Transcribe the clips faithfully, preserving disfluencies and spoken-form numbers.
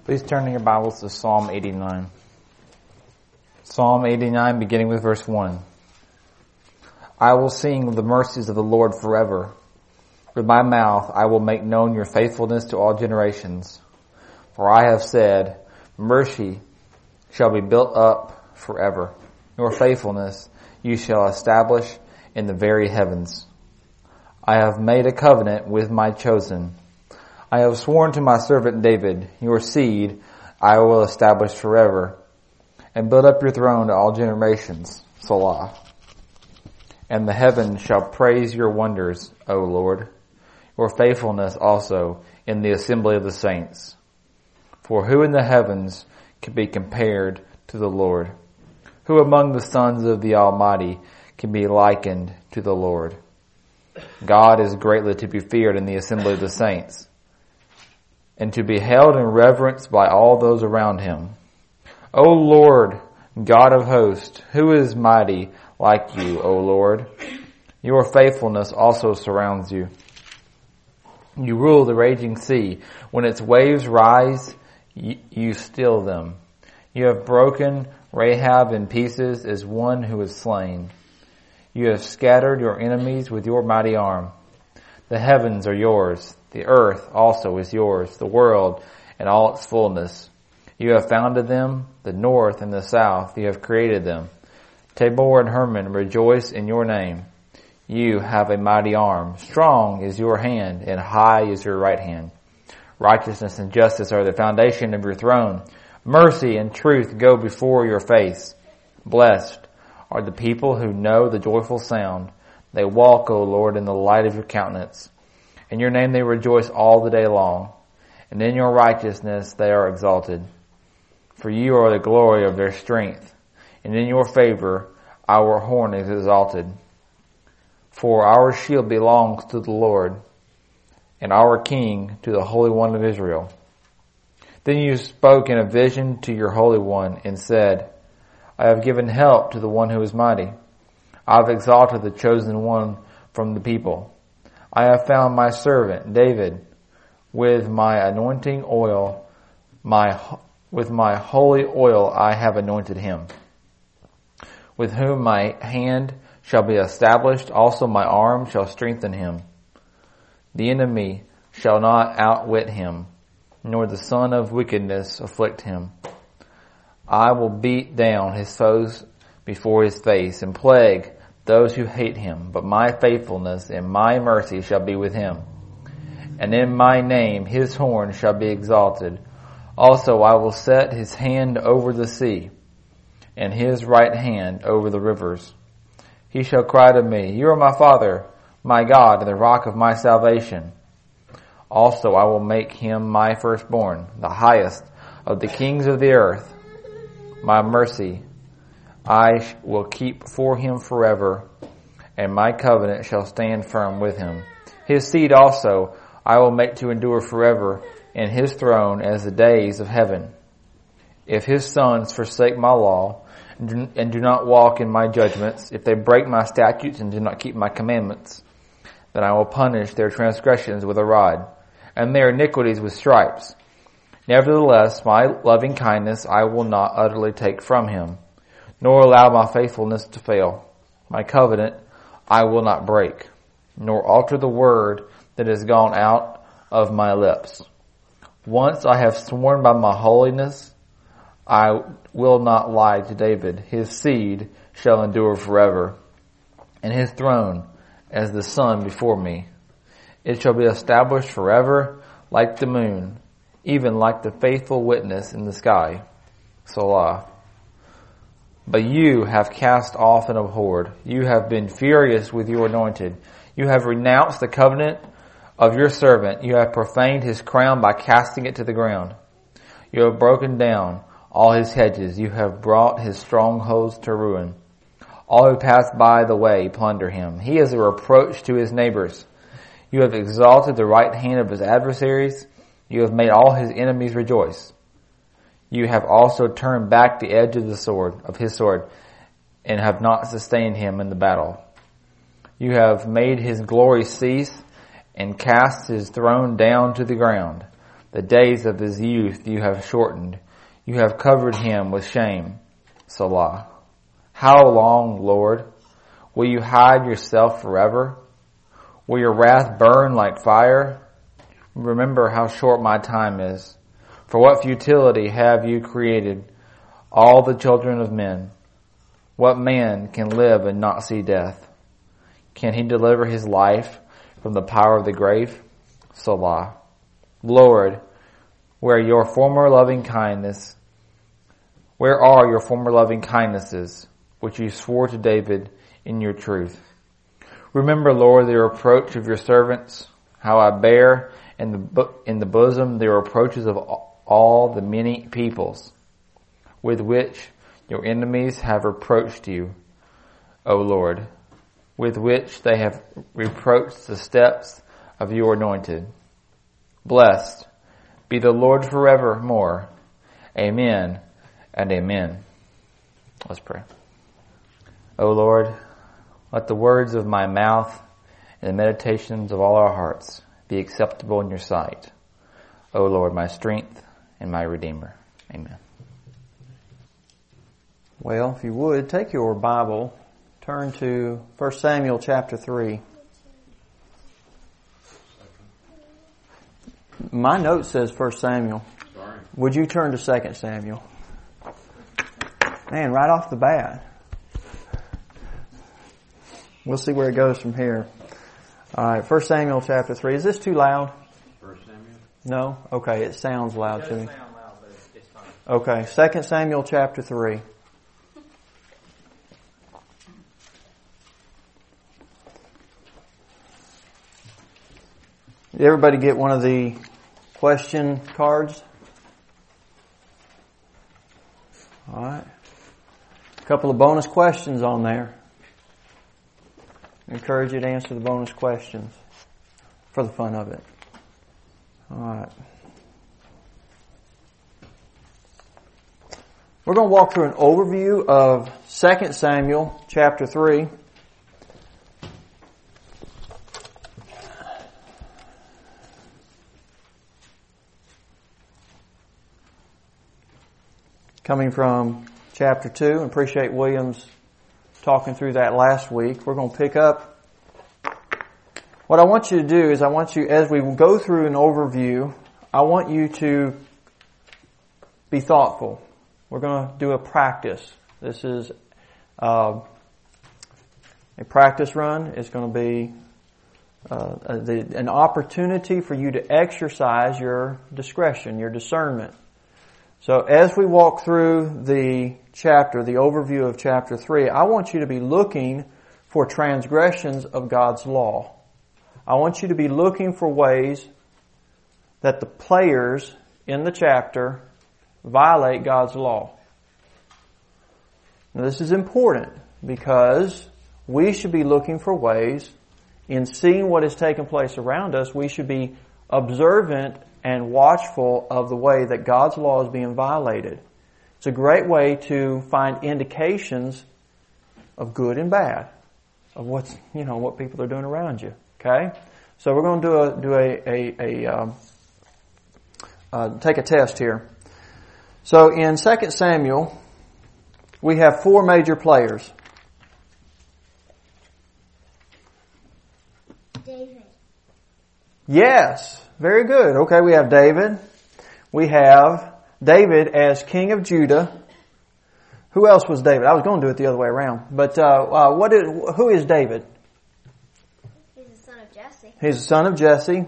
Please turn in your Bibles to Psalm eighty-nine. Psalm eighty-nine, beginning with verse one. I will sing of the mercies of the Lord forever. With my mouth I will make known your faithfulness to all generations. For I have said, mercy shall be built up forever. Your faithfulness you shall establish in the very heavens. I have made a covenant with my chosen. I have sworn to my servant David, your seed I will establish forever, and build up your throne to all generations. Selah. And the heavens shall praise your wonders, O Lord, your faithfulness also in the assembly of the saints. For who in the heavens can be compared to the Lord? Who among the sons of the Almighty can be likened to the Lord? God is greatly to be feared in the assembly of the saints, and to be held in reverence by all those around him. O Lord, God of hosts, who is mighty like you, O Lord? Your faithfulness also surrounds you. You rule the raging sea. When its waves rise, you still them. You have broken Rahab in pieces as one who is slain. You have scattered your enemies with your mighty arm. The heavens are yours. The earth also is yours, the world and all its fullness. You have founded them, the north and the south. You have created them. Tabor and Hermon rejoice in your name. You have a mighty arm. Strong is your hand, and high is your right hand. Righteousness and justice are the foundation of your throne. Mercy and truth go before your face. Blessed are the people who know the joyful sound. They walk, O Lord, in the light of your countenance. In your name they rejoice all the day long, and in your righteousness they are exalted. For you are the glory of their strength, and in your favor our horn is exalted. For our shield belongs to the Lord, and our King to the Holy One of Israel. Then you spoke in a vision to your Holy One and said, I have given help to the one who is mighty. I have exalted the chosen one from the people. I have found my servant David. With my anointing oil, my with my holy oil I have anointed him. With whom my hand shall be established, also my arm shall strengthen him. The enemy shall not outwit him, nor the son of wickedness afflict him. I will beat down his foes before his face and plague those who hate him, but my faithfulness and my mercy shall be with him. And in my name his horn shall be exalted. Also I will set his hand over the sea, and his right hand over the rivers. He shall cry to me, you are my Father, my God, and the rock of my salvation. Also I will make him my firstborn, the highest of the kings of the earth. My mercy I will keep for him forever, and my covenant shall stand firm with him. His seed also I will make to endure forever, and his throne as the days of heaven. If his sons forsake my law, and do not walk in my judgments, if they break my statutes and do not keep my commandments, then I will punish their transgressions with a rod, and their iniquities with stripes. Nevertheless, my loving kindness I will not utterly take from him, nor allow my faithfulness to fail. My covenant I will not break, nor alter the word that has gone out of my lips. Once I have sworn by my holiness, I will not lie to David. His seed shall endure forever, and his throne as the sun before me. It shall be established forever like the moon, even like the faithful witness in the sky. Selah. But you have cast off and abhorred. You have been furious with your anointed. You have renounced the covenant of your servant. You have profaned his crown by casting it to the ground. You have broken down all his hedges. You have brought his strongholds to ruin. All who pass by the way plunder him. He is a reproach to his neighbors. You have exalted the right hand of his adversaries. You have made all his enemies rejoice. You have also turned back the edge of the sword, of his sword, and have not sustained him in the battle. You have made his glory cease and cast his throne down to the ground. The days of his youth you have shortened. You have covered him with shame. Selah. How long, Lord? Will you hide yourself forever? Will your wrath burn like fire? Remember how short my time is. For what futility have you created all the children of men? What man can live and not see death? Can he deliver his life from the power of the grave? Selah. Lord, where your former loving kindness, where are your former loving kindnesses, which you swore to David in your truth? Remember, Lord, the reproach of your servants, how I bear in the in the bosom the reproaches of all the many peoples, with which your enemies have reproached you, O Lord, with which they have reproached the steps of your anointed. Blessed be the Lord forevermore. Amen and amen. Let's pray. O Lord, let the words of my mouth and the meditations of all our hearts be acceptable in your sight. O Lord, my strength and my Redeemer. Amen. Well, if you would, take your Bible, turn to First Samuel chapter three. My note says First Samuel. Sorry. Would you turn to Second Samuel? Man, right off the bat. We'll see where it goes from here. All right, First Samuel chapter three. Is this too loud? First Samuel? No? Okay, it sounds loud to me. It does sound loud, but it's fine. Okay, Second Samuel chapter three. Did everybody get one of the question cards? All right. A couple of bonus questions on there. I encourage you to answer the bonus questions for the fun of it. All right. We're going to walk through an overview of Second Samuel chapter three. Coming from chapter two, and appreciate Williams talking through that last week. We're going to pick up. What I want you to do is I want you, as we go through an overview, I want you to be thoughtful. We're going to do a practice. This is uh, a practice run. It's going to be uh, a, the, an opportunity for you to exercise your discretion, your discernment. So as we walk through the chapter, the overview of chapter three, I want you to be looking for transgressions of God's law. I want you to be looking for ways that the players in the chapter violate God's law. Now this is important because we should be looking for ways in seeing what is taking place around us. We should be observant and watchful of the way that God's law is being violated. It's a great way to find indications of good and bad, of what's, you know, what people are doing around you. Okay? So we're going to do a, do a, a, a um, uh, take a test here. So in Second Samuel, we have four major players. David. Yes. Very good. Okay, we have David. We have David as king of Judah. Who else was David? I was going to do it the other way around. But uh, uh, what is, who is David? He's the son of Jesse. He's the son of Jesse.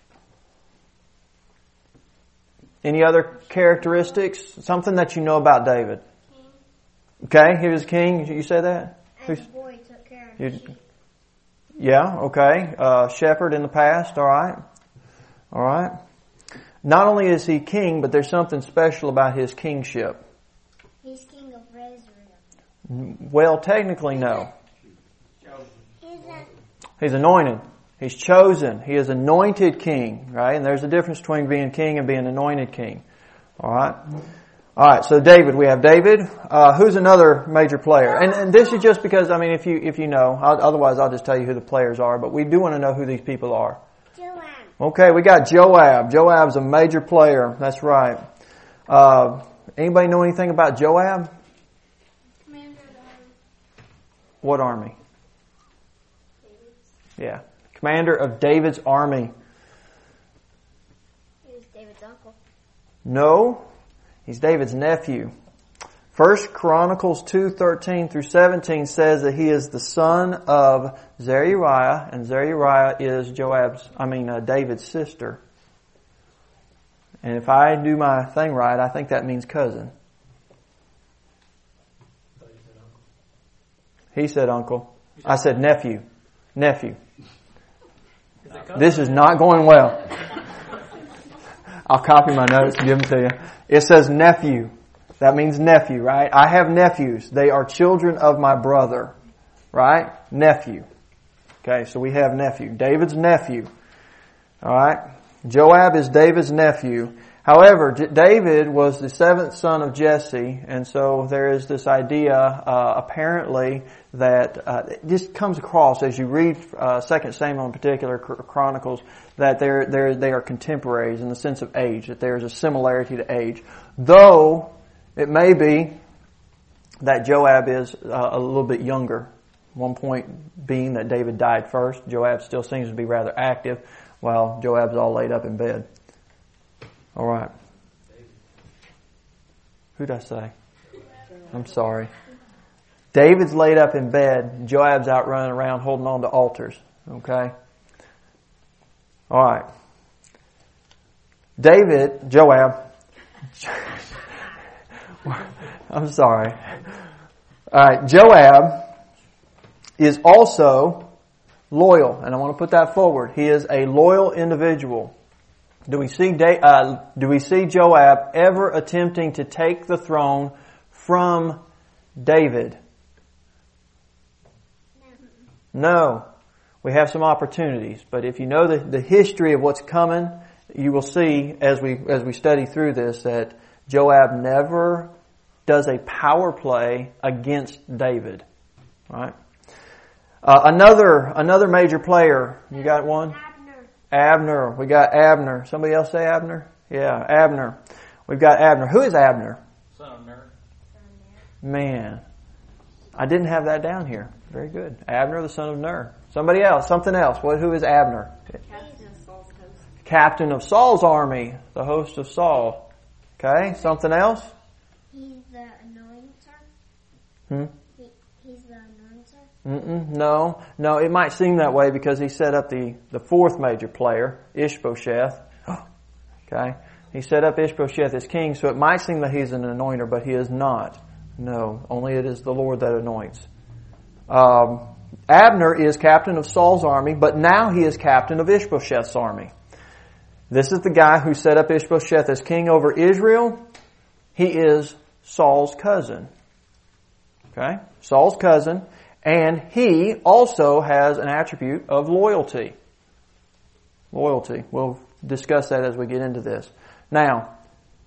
Any other characteristics? Something that you know about David? King. Okay, he was king. You say that? And the boy took care of the You- sheep. Yeah, okay. Uh, shepherd in the past, alright. Alright. Not only is he king, but there's something special about his kingship. He's king of Israel. Well, technically, no. He's a He's anointed. He's chosen. He is anointed king, right? And there's a difference between being king and being anointed king. Alright. Alright, so David, we have David. Uh, who's another major player? And, and this is just because, I mean, if you, if you know, I'll, otherwise I'll just tell you who the players are, but we do want to know who these people are. Joab. Okay, we got Joab. Joab's a major player. That's right. Uh, anybody know anything about Joab? Commander of the army. What army? David's. Yeah. Commander of David's army. He was David's uncle. No, he's David's nephew. First Chronicles two thirteen through seventeen says that he is the son of Zeruiah, and Zeruiah is Joab's, I mean uh, David's sister. And if I do my thing right, I think that means cousin. He said uncle. I said nephew. Nephew. This is not going well. I'll copy my notes and give them to you. It says nephew. That means nephew, right? I have nephews. They are children of my brother, right? Nephew. Okay, so we have nephew. David's nephew. Alright? Joab is David's nephew. However, David was the seventh son of Jesse, and so there is this idea, uh, apparently, that uh, this comes across as you read uh, Second Samuel in particular, Chronicles, that they're, they're, they are contemporaries in the sense of age, that there is a similarity to age. Though, it may be that Joab is uh, a little bit younger. One point being that David died first. Joab still seems to be rather active, while Joab's all laid up in bed. All right. Who'd I say? I'm sorry. David's laid up in bed. Joab's out running around holding on to altars. Okay? All right. David, Joab. I'm sorry. All right. Joab is also loyal, and I want to put that forward. He is a loyal individual. Do we see uh, do we see Joab ever attempting to take the throne from David? No. We have some opportunities, but if you know the, the history of what's coming, you will see as we as we study through this that Joab never does a power play against David. Right? Uh, another another major player. You got one? Abner. Abner. We got Abner. Somebody else say Abner? Yeah, Abner. We've got Abner. Who is Abner? Son of Ner. Man, I didn't have that down here. Very good. Abner, the son of Ner. Somebody else. Something else. What? Who is Abner? Captain of Saul's host. Captain of Saul's army. The host of Saul. Okay. Something else? He's the anointer. Hmm? He, he's the anointer. Mm-mm, no, no, it might seem that way because he set up the, the fourth major player, Ishbosheth. Okay? He set up Ishbosheth as king, so it might seem that he's an anointer, but he is not. No, only it is the Lord that anoints. Um, Abner is captain of Saul's army, but now he is captain of Ishbosheth's army. This is the guy who set up Ishbosheth as king over Israel. He is Saul's cousin. Okay? Saul's cousin. And he also has an attribute of loyalty. Loyalty. We'll discuss that as we get into this. Now,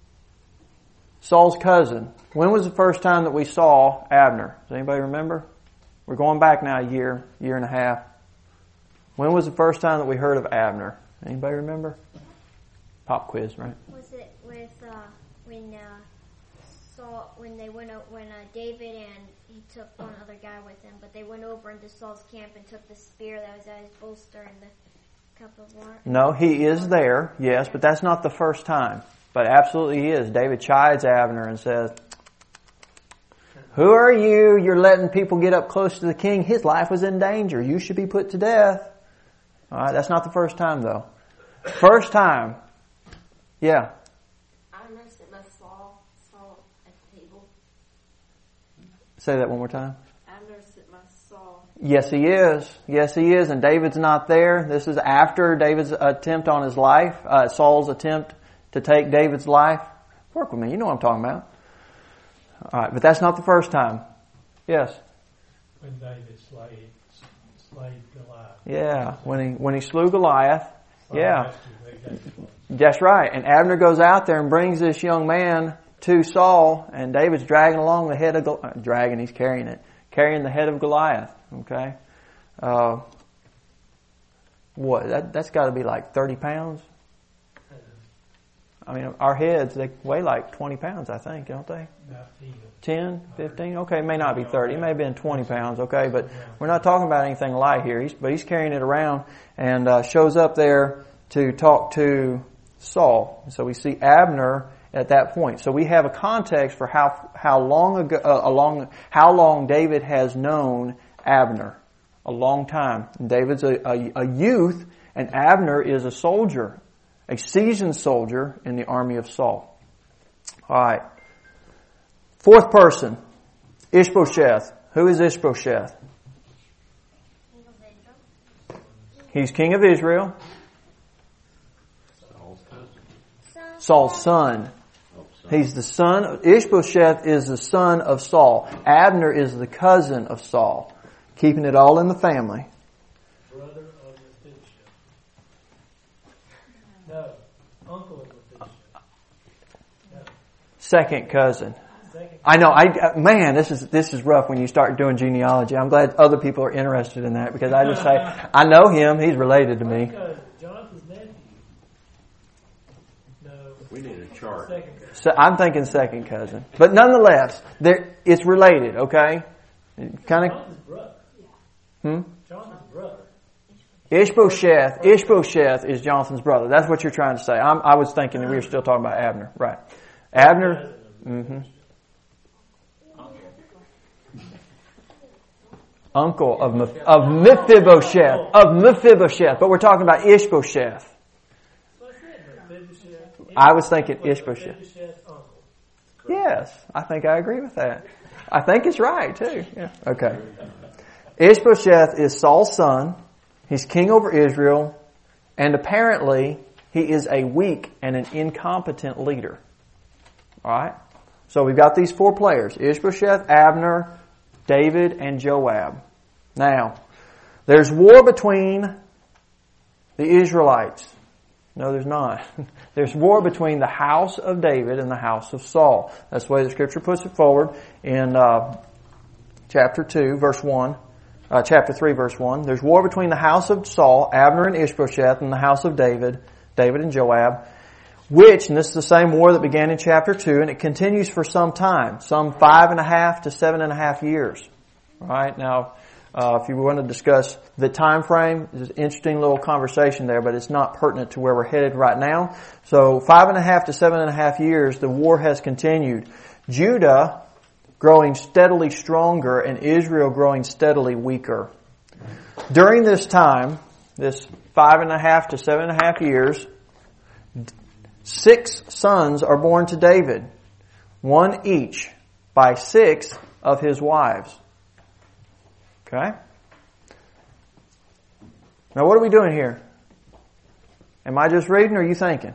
Saul's cousin. When was the first time that we saw Abner? Does anybody remember? We're going back now a year, year and a half. When was the first time that we heard of Abner? Anybody remember? Pop quiz, right? Was it with uh, when uh, Saul when they went out when uh, David and he took one other guy with him, but they went over into Saul's camp and took the spear that was at his bolster and the cup of water? No, he is there, yes, but that's not the first time. But absolutely he is. David chides Abner and says, "Who are you? You're letting people get up close to the king. His life was in danger. You should be put to death." All right, that's not the first time though. First time. Yeah. Abner sit by Saul, Saul at the table. Say that one more time. Abner sit by Saul. Yes, he is. Yes, he is. And David's not there. This is after David's attempt on his life, uh, Saul's attempt to take David's life. Work with me. You know what I'm talking about. All right, but that's not the first time. Yes. When David slayed, slayed Goliath. Yeah, when he when he slew Goliath. Yeah. That's That's right. And Abner goes out there and brings this young man to Saul, and David's dragging along the head of Goliath. Uh, dragging, he's carrying it. Carrying the head of Goliath. Okay? Uh, what? That, that's got to be like thirty pounds. I mean, our heads, they weigh like twenty pounds, I think, don't they? ten, fifteen? Okay, it may not be thirty. It may have been twenty pounds, okay? But we're not talking about anything light here. He's, but he's carrying it around and uh, shows up there to talk to Saul. So we see Abner at that point. So we have a context for how how long ago, uh, along how long David has known Abner. A long time. And David's a, a, a youth, and Abner is a soldier, a seasoned soldier in the army of Saul. All right. Fourth person, Ishbosheth. Who is Ishbosheth? He's king of Israel. Saul's son. He's the son of, Ishbosheth is the son of Saul. Abner is the cousin of Saul. Keeping it all in the family. Brother of Mephibosheth. No, uncle of Mephibosheth. No. Second cousin. Second. I know, I, man, this is, this is rough when you start doing genealogy. I'm glad other people are interested in that because I just say, I know him, he's related to me. Cousin, Jonathan's nephew. No. We need a chart. Second cousin. So I'm thinking second cousin. But nonetheless, there, it's related, okay? Kind of. Jonathan's brother. Hmm? Jonathan's brother. Ishbosheth. Ishbosheth is Jonathan's brother. That's what you're trying to say. I'm, I was thinking that we were still talking about Abner. Right. Abner. Mm-hmm. Uncle of Meph- of Mephibosheth. Of Mephibosheth. But we're talking about Ishbosheth. I was thinking Ishbosheth. Yes. I think I agree with that. I think it's right too. Yeah. Okay. Ishbosheth is Saul's son. He's king over Israel. And apparently, he is a weak and an incompetent leader. Alright? So we've got these four players. Ishbosheth, Abner, David, and Joab. Now, there's war between the Israelites. No, there's not. There's war between the house of David and the house of Saul. That's the way the Scripture puts it forward in uh, chapter two, verse one. Uh, chapter three, verse one. There's war between the house of Saul, Abner and Ishbosheth, and the house of David, David and Joab, which, and this is the same war that began in chapter two, and it continues for some time, some five and a half to seven and a half years. All right, now, uh, if you want to discuss the time frame, there's an interesting little conversation there, but it's not pertinent to where we're headed right now. So, five and a half to seven and a half years, the war has continued. Judah growing steadily stronger and Israel growing steadily weaker. During this time, this five and a half to seven and a half years, six sons are born to David, one each by six of his wives. Okay? Now what are we doing here? Am I just reading or are you thinking?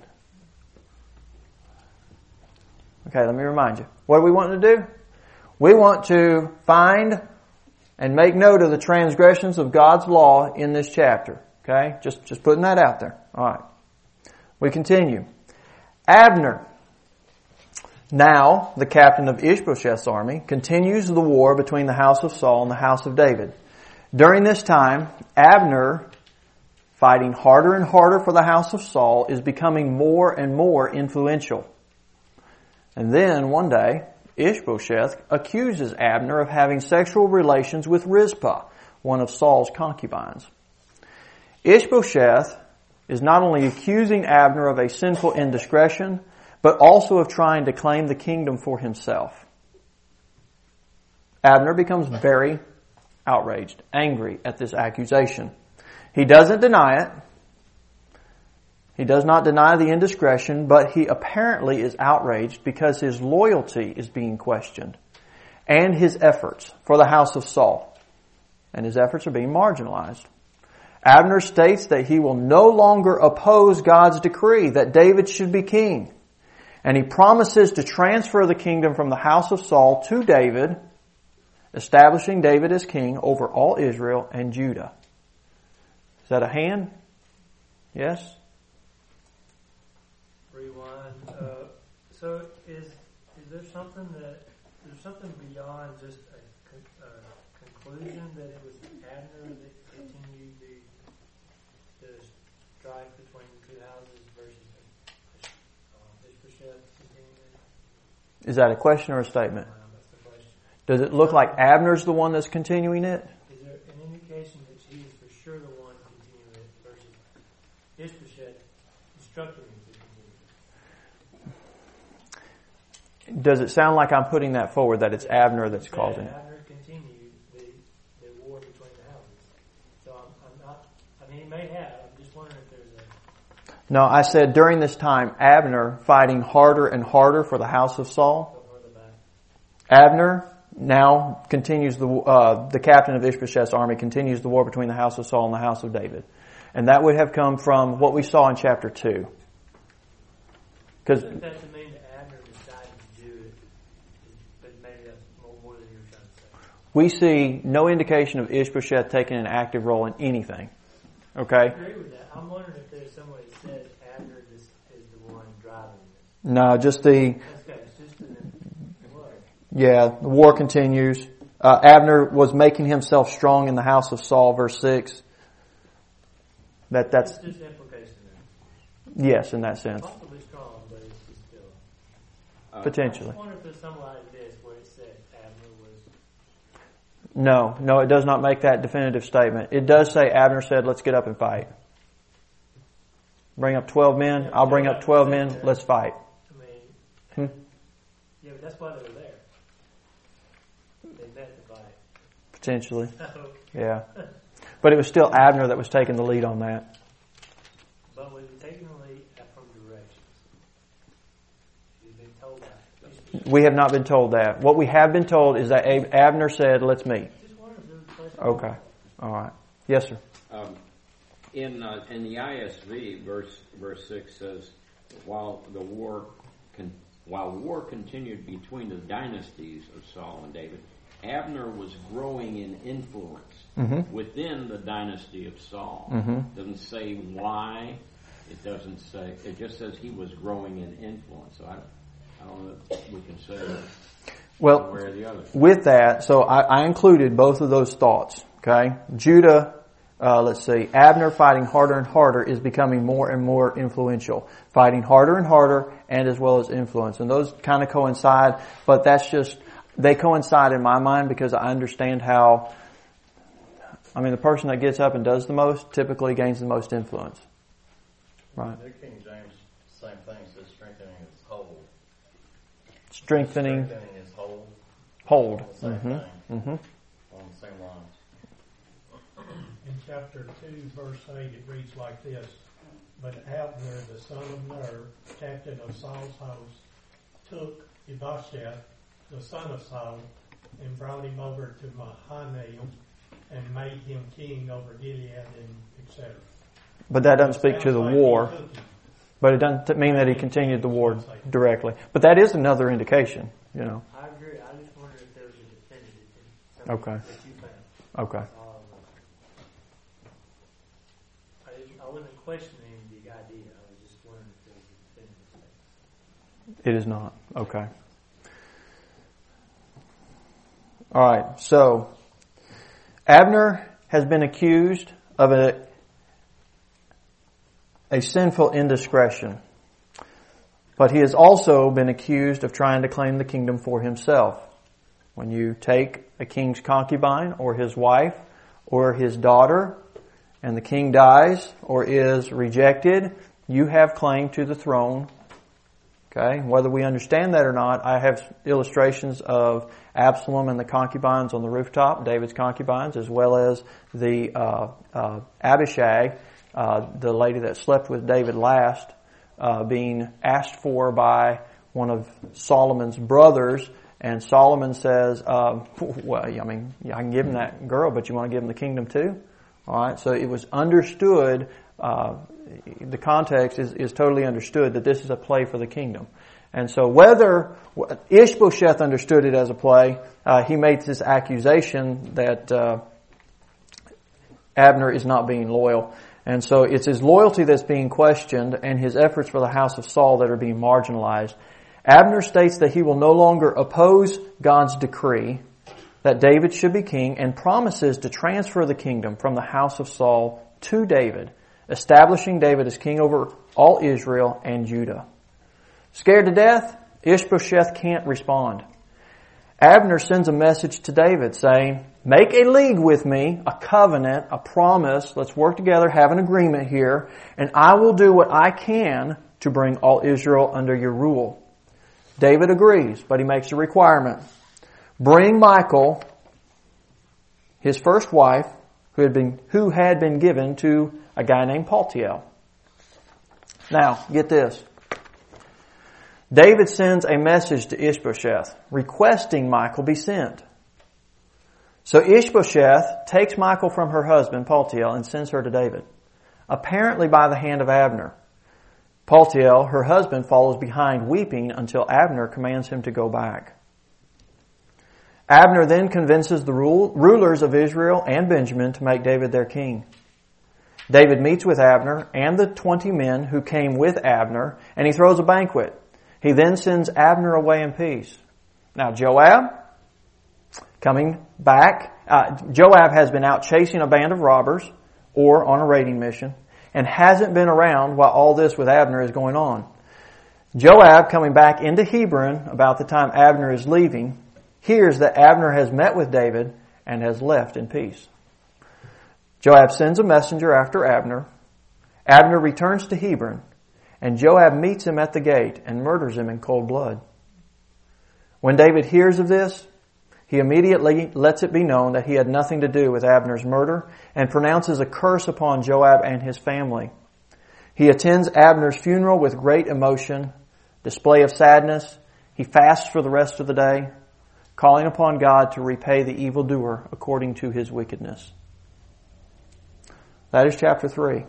Okay, let me remind you. What are we wanting to do? We want to find and make note of the transgressions of God's law in this chapter. Okay? Just, just putting that out there. Alright. We continue. Abner, now the captain of Ishbosheth's army, continues the war between the house of Saul and the house of David. During this time, Abner, fighting harder and harder for the house of Saul, is becoming more and more influential. And then one day, Ishbosheth accuses Abner of having sexual relations with Rizpah, one of Saul's concubines. Ishbosheth is not only accusing Abner of a sinful indiscretion, but also of trying to claim the kingdom for himself. Abner becomes very outraged, angry at this accusation. He doesn't deny it. He does not deny the indiscretion, but he apparently is outraged because his loyalty is being questioned and his efforts for the house of Saul. And his efforts are being marginalized. Abner states that he will no longer oppose God's decree that David should be king. And he promises to transfer the kingdom from the house of Saul to David, establishing David as king over all Israel and Judah. Is that a hand? Yes? Rewind. Uh, so is is there something that is there something beyond just a, con- a conclusion that it was Abner that continued the the strife between the two houses versus uh, Ishbosheth continuing? Is that a question or a statement? Uh, that's the question. Does it look like Abner's the one that's continuing it? Is there an indication that she is for sure the one continuing it versus Ishbosheth instructing him to continue it? Does it sound like I'm putting that forward, that it's Abner that's Said causing it? Abner continued the, the war between the houses. So I'm, I'm not, I mean, he may have. I'm just wondering if there's a... No, I said during this time, Abner fighting harder and harder for the house of Saul. Go further back. Abner now continues the, uh, the captain of Ishbosheth's army continues the war between the house of Saul and the house of David. And that would have come from what we saw in chapter two. Because Doesn't that to mean that Abner decided to do it? But maybe that's more, more than you were trying to say. we see no indication of Ishbosheth taking an active role in anything. Okay? I agree with that. I'm wondering if there's somebody that says Abner is, is the one driving this. No, just the, That's okay. It's just in the word. yeah, the war continues. Uh, Abner was making himself strong in the house of Saul, verse six. That, that's, It's just implication there. yes, in that sense. Possibly strong, but it's just still. Uh, I Potentially. just wonder if there's something like this where it said Abner was. No, no, it does not make that definitive statement. It does say Abner said, let's get up and fight. Bring up twelve men. I'll bring up twelve men. Let's fight. I mean, Hmm? yeah, but that's why they were there. They met to fight. Potentially. So, Yeah. But it was still Abner that was taking the lead on that. but was he taking the lead from directions? He's been told that. We have not been told that. What we have been told is that Ab- Abner said, let's meet. Just wonder if there was a place. Okay. All right. Yes, sir. Um, in uh, in the I S V, verse verse six says, while the war con- while war continued between the dynasties of Saul and David, Abner was growing in influence Mm-hmm. within the dynasty of Saul. Mm-hmm. Doesn't say why. It doesn't say. It just says he was growing in influence. So I, I don't know if we can say one Well, way or the other. with that, so I, I included both of those thoughts. Okay, Judah, uh, let's see, Abner fighting harder and harder is becoming more and more influential. Fighting harder and harder, and as well as influence, and those kind of coincide. But that's just they coincide in my mind because I understand how. I mean, the person that gets up and does the most typically gains the most influence. Right. New King James, same thing, says strengthening his hold. Strengthening, Strengthening his hold. hold. Same Mm-hmm. thing, Mm-hmm. on the same lines. In chapter two, verse eight, it reads like this: But Abner, the son of Ner, captain of Saul's house, took Ishbosheth, the son of Saul, and brought him over to Mahanaim, and made him king over Gilead, and et cetera. But that doesn't speak to the Sounds like war. he took him. But it doesn't mean that he continued the war directly. But that is another indication, you know. I agree. I just wondered if there was a definitive thing Okay. that you found. Okay. Um, I, didn't, I wasn't questioning the idea. I was just wondering if there was a definitive thing. It is not. Okay. All right. So, Abner has been accused of a, a sinful indiscretion. But he has also been accused of trying to claim the kingdom for himself. When you take a king's concubine or his wife or his daughter and the king dies or is rejected, you have claim to the throne. Okay? Whether we understand that or not, I have illustrations of Absalom and the concubines on the rooftop, David's concubines, as well as the uh, uh, Abishag, uh, the lady that slept with David last, uh, being asked for by one of Solomon's brothers. And Solomon says, uh, well, I mean, I can give him that girl, but you want to give him the kingdom too? All right, so it was understood, uh, the context is, is totally understood that this is a play for the kingdom. And so whether Ishbosheth understood it as a play, uh, he made this accusation that uh, Abner is not being loyal. And so it's his loyalty that's being questioned and his efforts for the house of Saul that are being marginalized. Abner states that he will no longer oppose God's decree that David should be king and promises to transfer the kingdom from the house of Saul to David. establishing David as king over all Israel and Judah. Scared to death, Ishbosheth can't respond. Abner sends a message to David saying, make a league with me, a covenant, a promise. Let's work together, have an agreement here, and I will do what I can to bring all Israel under your rule. David agrees, but he makes a requirement. Bring Michal, his first wife, who had been, who had been given to a guy named Paltiel. Now, get this. David sends a message to Ishbosheth requesting Michal be sent. So Ishbosheth takes Michal from her husband, Paltiel, and sends her to David, apparently by the hand of Abner. Paltiel, her husband, follows behind weeping until Abner commands him to go back. Abner then convinces the rulers of Israel and Benjamin to make David their king. David meets with Abner and the twenty men who came with Abner, and he throws a banquet. He then sends Abner away in peace. Now Joab, coming back, uh, Joab has been out chasing a band of robbers or on a raiding mission and hasn't been around while all this with Abner is going on. Joab, coming back into Hebron about the time Abner is leaving, hears that Abner has met with David and has left in peace. Joab sends a messenger after Abner. Abner returns to Hebron, and Joab meets him at the gate and murders him in cold blood. When David hears of this, he immediately lets it be known that he had nothing to do with Abner's murder and pronounces a curse upon Joab and his family. He attends Abner's funeral with great emotion, display of sadness. He fasts for the rest of the day, calling upon God to repay the evildoer according to his wickedness. That is chapter three.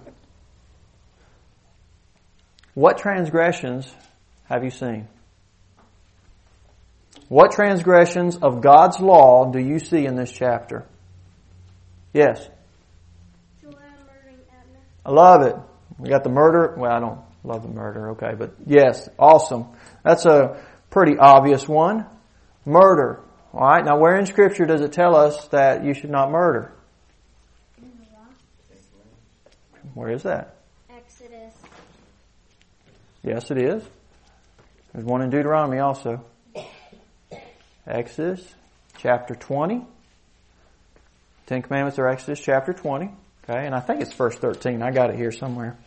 What transgressions have you seen? What transgressions of God's law do you see in this chapter? Yes? Joab murdering Abner. I love it. We got the murder. Well, I don't love the murder, okay, but yes, awesome. That's a pretty obvious one. Murder. All right, now where in Scripture does it tell us that you should not murder? Where is that? Exodus. Yes, it is. There's one in Deuteronomy also. Exodus chapter twenty. Ten Commandments are Exodus chapter twenty. Okay, and I think it's verse thirteen. I got it here somewhere.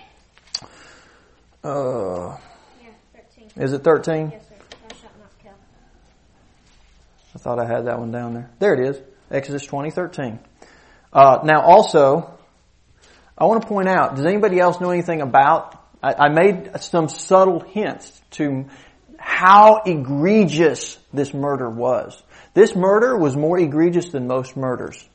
Uh, Yeah, thirteen. is it thirteen? Yes, sir. Thou shalt not kill. I thought I had that one down there. There it is. Exodus twenty thirteen. Uh, now also, I want to point out, does anybody else know anything about, I, I made some subtle hints to how egregious this murder was. This murder was more egregious than most murders.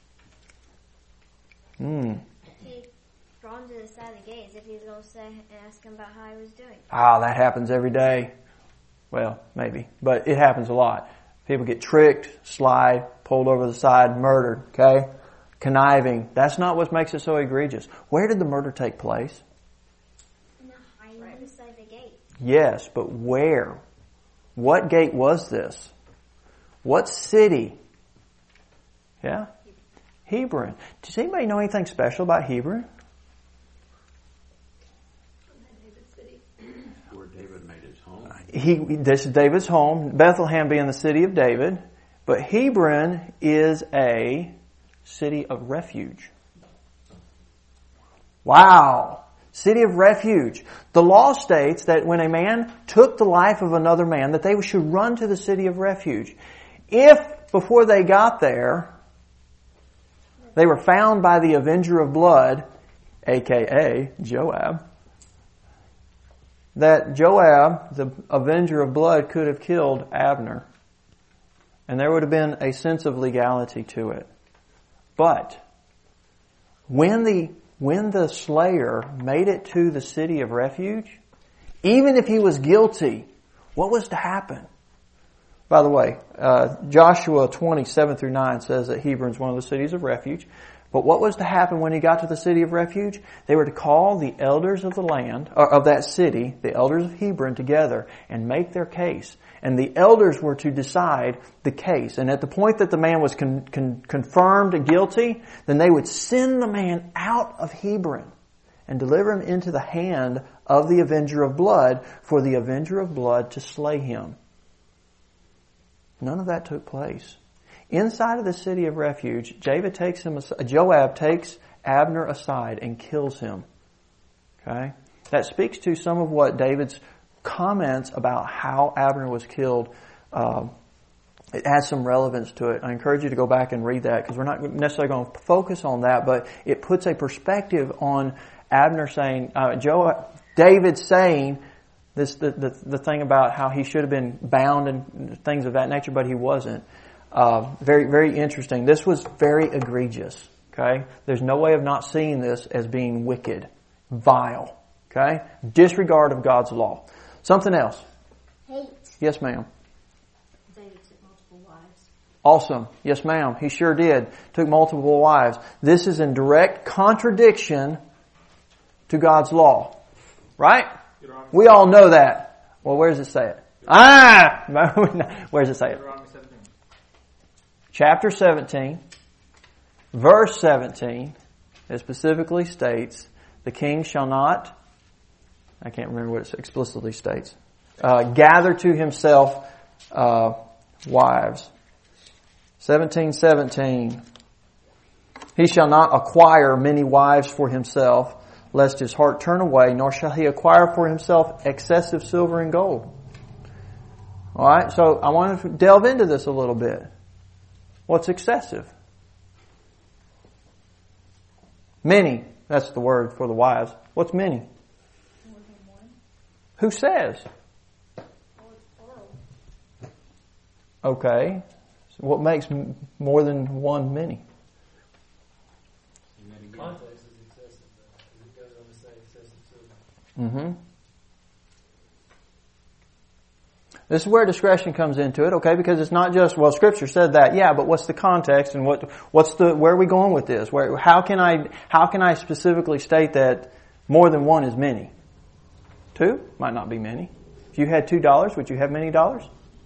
Hmm. He brought him to the side of the gate as if he was going to say, ask him about how he was doing. Ah, that happens every day. Well, maybe. But it happens a lot. People get tricked, slide, pulled over the side, murdered, okay? Conniving. That's not what makes it so egregious. Where did the murder take place? Right beside the gate. Yes, but where? What gate was this? What city? Yeah? Hebron. Does anybody know anything special about Hebron? Where David made his home. He, this is David's home, Bethlehem being the city of David, but Hebron is a city of refuge. Wow! City of refuge. The law states that when a man took the life of another man, that they should run to the city of refuge. If, before they got there, they were found by the avenger of blood, aka Joab, that Joab, the avenger of blood, could have killed Abner. And there would have been a sense of legality to it. But when the when the slayer made it to the city of refuge, even if he was guilty, what was to happen? By the way, uh, Joshua twenty-seven through nine says that Hebron is one of the cities of refuge. But what was to happen when he got to the city of refuge? They were to call the elders of the land, or of that city, the elders of Hebron, together and make their case. And the elders were to decide the case. And at the point that the man was con- con- confirmed guilty, then they would send the man out of Hebron. and deliver him into the hand of the avenger of blood, for the avenger of blood to slay him. None of that took place. Inside of the city of refuge, David takes him, Joab takes Abner aside and kills him. Okay? That speaks to some of what David's comments about how Abner was killed. Uh, it adds some relevance to it. I encourage you to go back and read that because we're not necessarily going to focus on that, but it puts a perspective on Abner saying, uh, Joab, David saying this, the, the, the thing about how he should have been bound and things of that nature, but he wasn't. Uh, very, very interesting. This was very egregious. Okay? There's no way of not seeing this as being wicked, vile. Okay? Disregard of God's law. Something else. Hate. Yes, ma'am. David took multiple wives. Awesome. Yes, ma'am. He sure did. Took multiple wives. This is in direct contradiction to God's law. Right? We all know that. Well, where does it say it? Ah! Where does it say it? Chapter seventeen, verse seventeen, it specifically states, the king shall not, I can't remember what it explicitly states, uh, gather to himself uh, wives. seventeen seventeen, he shall not acquire many wives for himself, lest his heart turn away, nor shall he acquire for himself excessive silver and gold. Alright, so I want to delve into this a little bit. What's excessive? Many. That's the word for the wives. What's many? More than one. Who says? Oh, it's plural. Okay. So what makes m- more than one many? Context is excessive, though, because it goes on to say excessive silver. Mm-hmm. This is where discretion comes into it, okay? Because it's not just, well, Scripture said that, yeah, but what's the context and what, what's the, where are we going with this? Where, how can I, how can I specifically state that more than one is many? Two might not be many. If you had two dollars, would you have many dollars?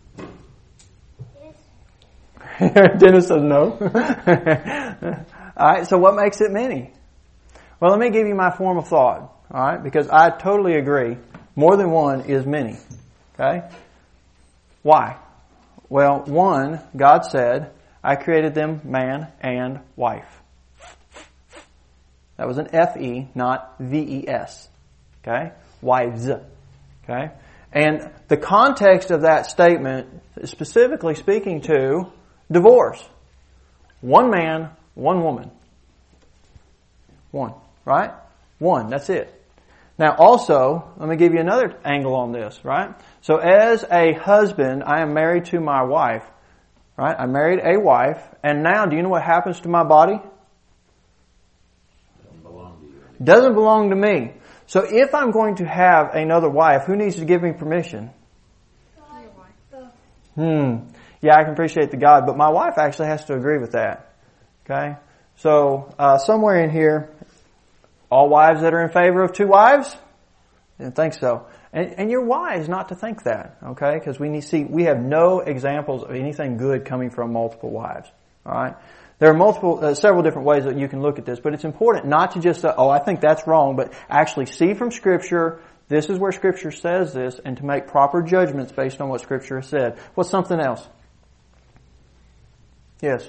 Yes. Dennis says no. Alright, so what makes it many? Well, let me give you my form of thought, alright? Because I totally agree. More than one is many. Okay? Why? Well, one, God said, I created them man and wife. That was an F E, not V E S. Okay? Wives. Okay? And the context of that statement is specifically speaking to divorce. One man, one woman. One. Right? One. That's it. Now also, let me give you another angle on this, right? So as a husband, I am married to my wife, right? I married a wife, and now do you know what happens to my body? Doesn't belong to you. Doesn't belong to me. So if I'm going to have another wife, who needs to give me permission? Hmm. Yeah, I can appreciate the God, but my wife actually has to agree with that. Okay? So, uh, somewhere in here, all wives that are in favor of two wives? I didn't think so. And, and you're wise not to think that, okay? Because we need see we have no examples of anything good coming from multiple wives. All right. There are multiple, uh, several different ways that you can look at this, but it's important not to just say, "Oh, I think that's wrong," but actually see from Scripture. This is where Scripture says this, and to make proper judgments based on what Scripture has said. What's something else? Yes.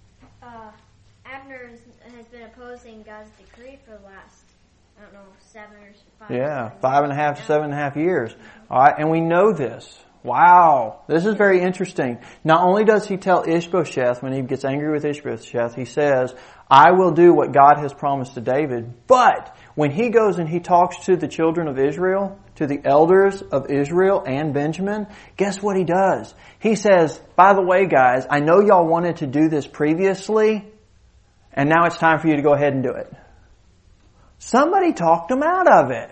Abner has been opposing God's decree for the last, I don't know, seven or five. Yeah, five and a half, seven and a half years. All right, and we know this. Wow, this is very interesting. Not only does he tell Ishbosheth when he gets angry with Ishbosheth, he says, "I will do what God has promised to David." But when he goes and he talks to the children of Israel, to the elders of Israel and Benjamin, guess what he does? He says, "By the way, guys, I know y'all wanted to do this previously, and now it's time for you to go ahead and do it." Somebody talked him out of it.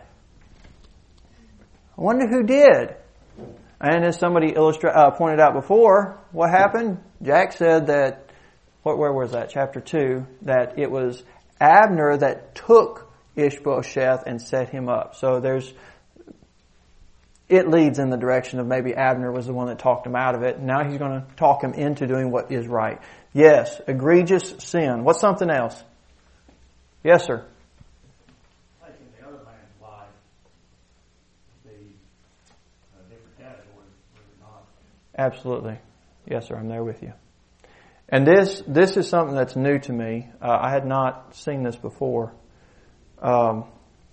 I wonder who did. And as somebody illustra- uh, pointed out before, what happened? Jack said that, what, where was that? Chapter two, that it was Abner that took Ishbosheth and set him up. So there's, it leads in the direction of maybe Abner was the one that talked him out of it. Now he's going to talk him into doing what is right. Yes, egregious sin. What's something else? Yes, sir. I can the uh, different categories, would it not? Absolutely. Yes, sir. I'm there with you. And this this is something that's new to me. Uh, I had not seen this before. Um,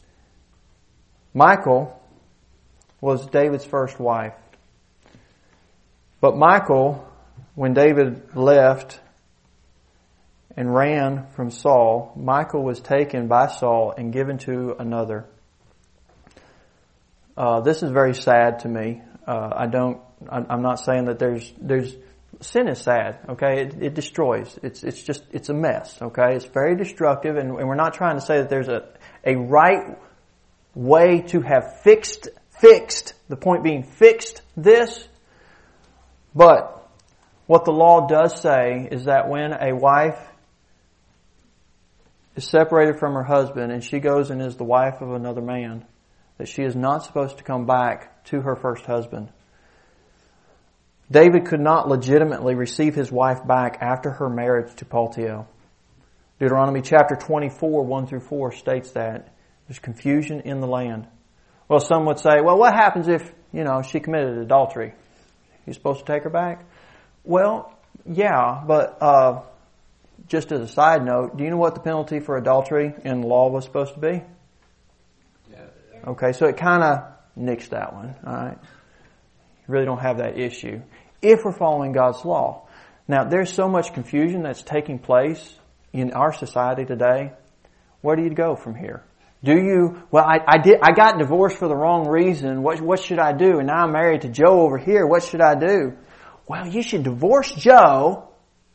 Michal was David's first wife. But Michal, when David left and ran from Saul, Michal was taken by Saul and given to another. Uh, this is very sad to me. Uh, I don't, I'm not saying that there's, there's, sin is sad, okay? It, it destroys. It's, it's just, it's a mess, okay? It's very destructive, and, and we're not trying to say that there's a, a right way to have fixed, fixed, the point being fixed this. But what the law does say is that when a wife is separated from her husband and she goes and is the wife of another man, that she is not supposed to come back to her first husband. David could not legitimately receive his wife back after her marriage to Paltiel. Deuteronomy chapter twenty-four, one through four states that. There's confusion in the land. Well, some would say, well, what happens if, you know, she committed adultery? You supposed to take her back? Well, yeah, but uh, just as a side note, do you know what the penalty for adultery in the law was supposed to be? Yeah. Okay, so it kind of nicks that one, all right? You really don't have that issue if we're following God's law. Now, there's so much confusion that's taking place in our society today. Where do you go from here? Do you, well, I, I did, I got divorced for the wrong reason. What, what should I do? And now I'm married to Joe over here. What should I do? Well, you should divorce Joe.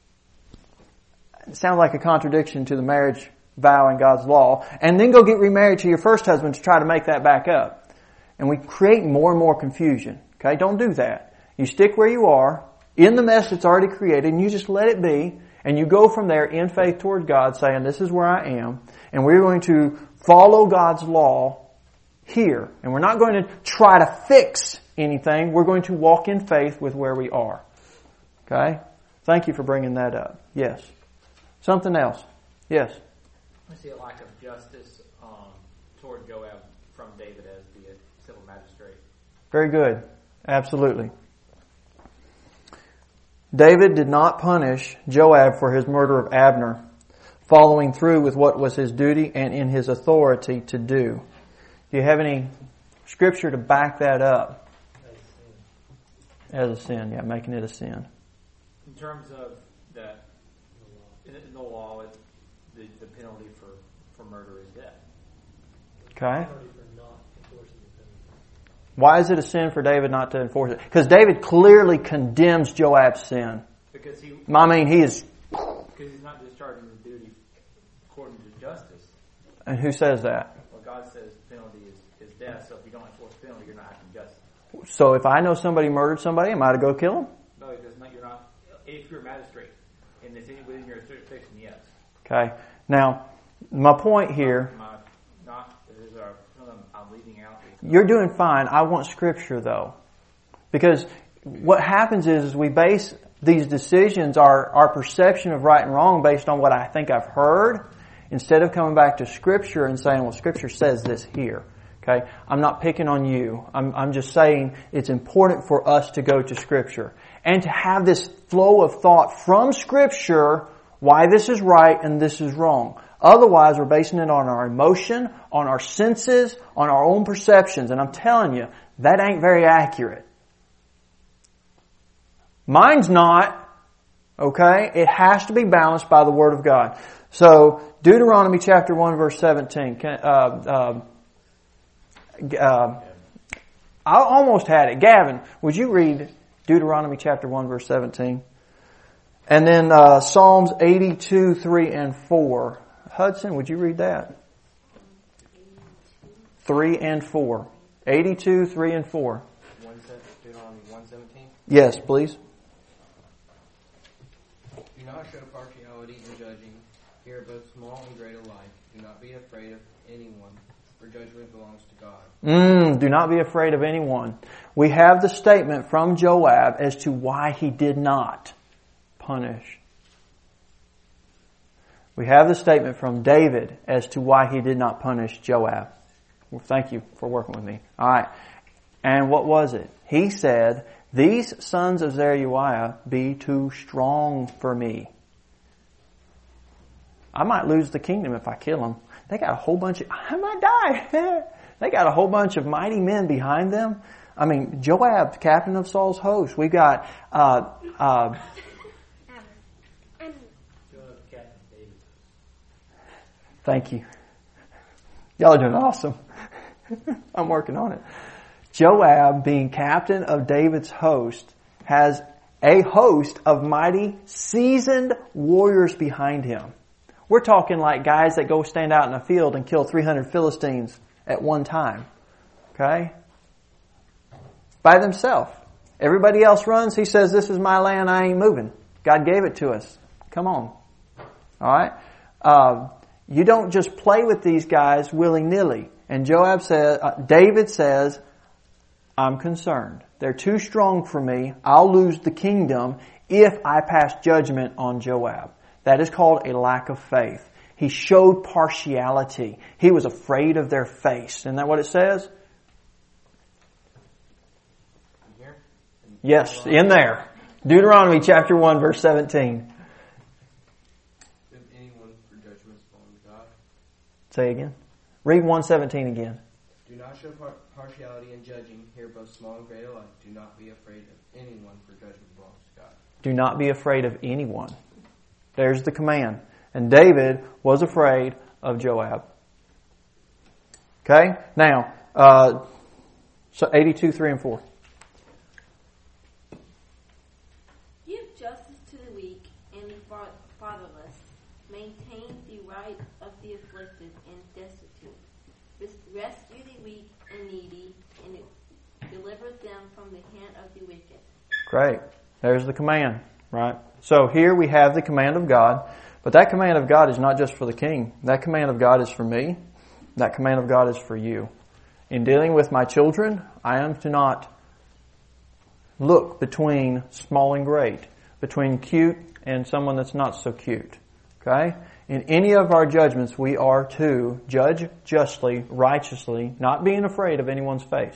It sounds like a contradiction to the marriage vow in God's law. And then go get remarried to your first husband to try to make that back up. And we create more and more confusion. Okay? Don't do that. You stick where you are in the mess that's already created, and you just let it be. And you go from there in faith toward God, saying, this is where I am. And we're going to follow God's law here. And we're not going to try to fix anything. We're going to walk in faith with where we are. Okay? Thank you for bringing that up. Yes. Something else. Yes. I see a lack of justice um, toward Joab from David as the civil magistrate. Very good. Absolutely. David did not punish Joab for his murder of Abner, following through with what was his duty and in his authority to do. Do you have any scripture to back that up? As a sin, yeah, making it a sin. In terms of the, in the law, it, the, the penalty for, for murder is death. Okay. Penalty for not enforcing the penalty. Why is it a sin for David not to enforce it? Because David clearly condemns Joab's sin. Because he, I mean, he is... because he's not discharging his duty according to justice. And who says that? Well, God says penalty is, is death, so if you don't enforce penalty, you're not acting justice. So if I know somebody murdered somebody, am I to go kill him? No, because not, you're not, if you're a magistrate, and it's within your jurisdiction, yes. Okay. Now, my point here... My, not, there's a, I'm leaving out. You're doing fine. I want scripture though. Because what happens is, is we base these decisions, our, our perception of right and wrong based on what I think I've heard, instead of coming back to scripture and saying, well, scripture says this here. Okay? I'm not picking on you. I'm, I'm just saying it's important for us to go to scripture and to have this flow of thought from scripture why this is right and this is wrong. Otherwise, we're basing it on our emotion, on our senses, on our own perceptions. And I'm telling you, that ain't very accurate. Mine's not. Okay? It has to be balanced by the Word of God. So, Deuteronomy chapter one verse seventeen. Can, uh, uh, uh, I almost had it. Gavin, would you read Deuteronomy chapter one verse seventeen? And then uh, Psalms eighty-two, three and four. Hudson, would you read that? three and four. eighty-two, three and four. Deuteronomy one seventeen? Yes, please. Do not show partiality in judging. Here both small and great alike. Do not be afraid of anyone, for judgment belongs to God. Mm, do not be afraid of anyone. We have the statement from Joab as to why he did not punish. We have the statement from David as to why he did not punish Joab. Well, thank you for working with me. All right. And what was it? He said, these sons of Zeruiah be too strong for me. I might lose the kingdom if I kill them. They got a whole bunch of, I might die. They got a whole bunch of mighty men behind them. I mean, Joab, captain of Saul's host. We got, uh, uh, thank you. Y'all are doing awesome. I'm working on it. Joab, being captain of David's host, has a host of mighty, seasoned warriors behind him. We're talking like guys that go stand out in a field and kill three hundred Philistines at one time. Okay? By themselves. Everybody else runs. He says, this is my land. I ain't moving. God gave it to us. Come on. Alright? Uh, you don't just play with these guys willy-nilly. And Joab says, uh, David says, I'm concerned. They're too strong for me. I'll lose the kingdom if I pass judgment on Joab. That is called a lack of faith. He showed partiality. He was afraid of their face. Isn't that what it says? Here? Yes, in there. Deuteronomy chapter one, verse seventeen. If anyone for judgment upon God. Say again. Read one seventeen again. Do not show par- partiality in judging. Here both small and great alike. Do not be afraid of anyone, for judgment belongs to God. Do not be afraid of anyone. There's the command. And David was afraid of Joab. Okay? Now, uh, so eighty-two, three and four. Give justice to the weak and the fatherless. Maintain the right of the afflicted and destitute. Rescue the weak and needy and deliver them from the hand of the wicked. Great. There's the command, right? So here we have the command of God, but that command of God is not just for the king. That command of God is for me. That command of God is for you. In dealing with my children, I am to not look between small and great, between cute and someone that's not so cute. Okay? In any of our judgments, we are to judge justly, righteously, not being afraid of anyone's face.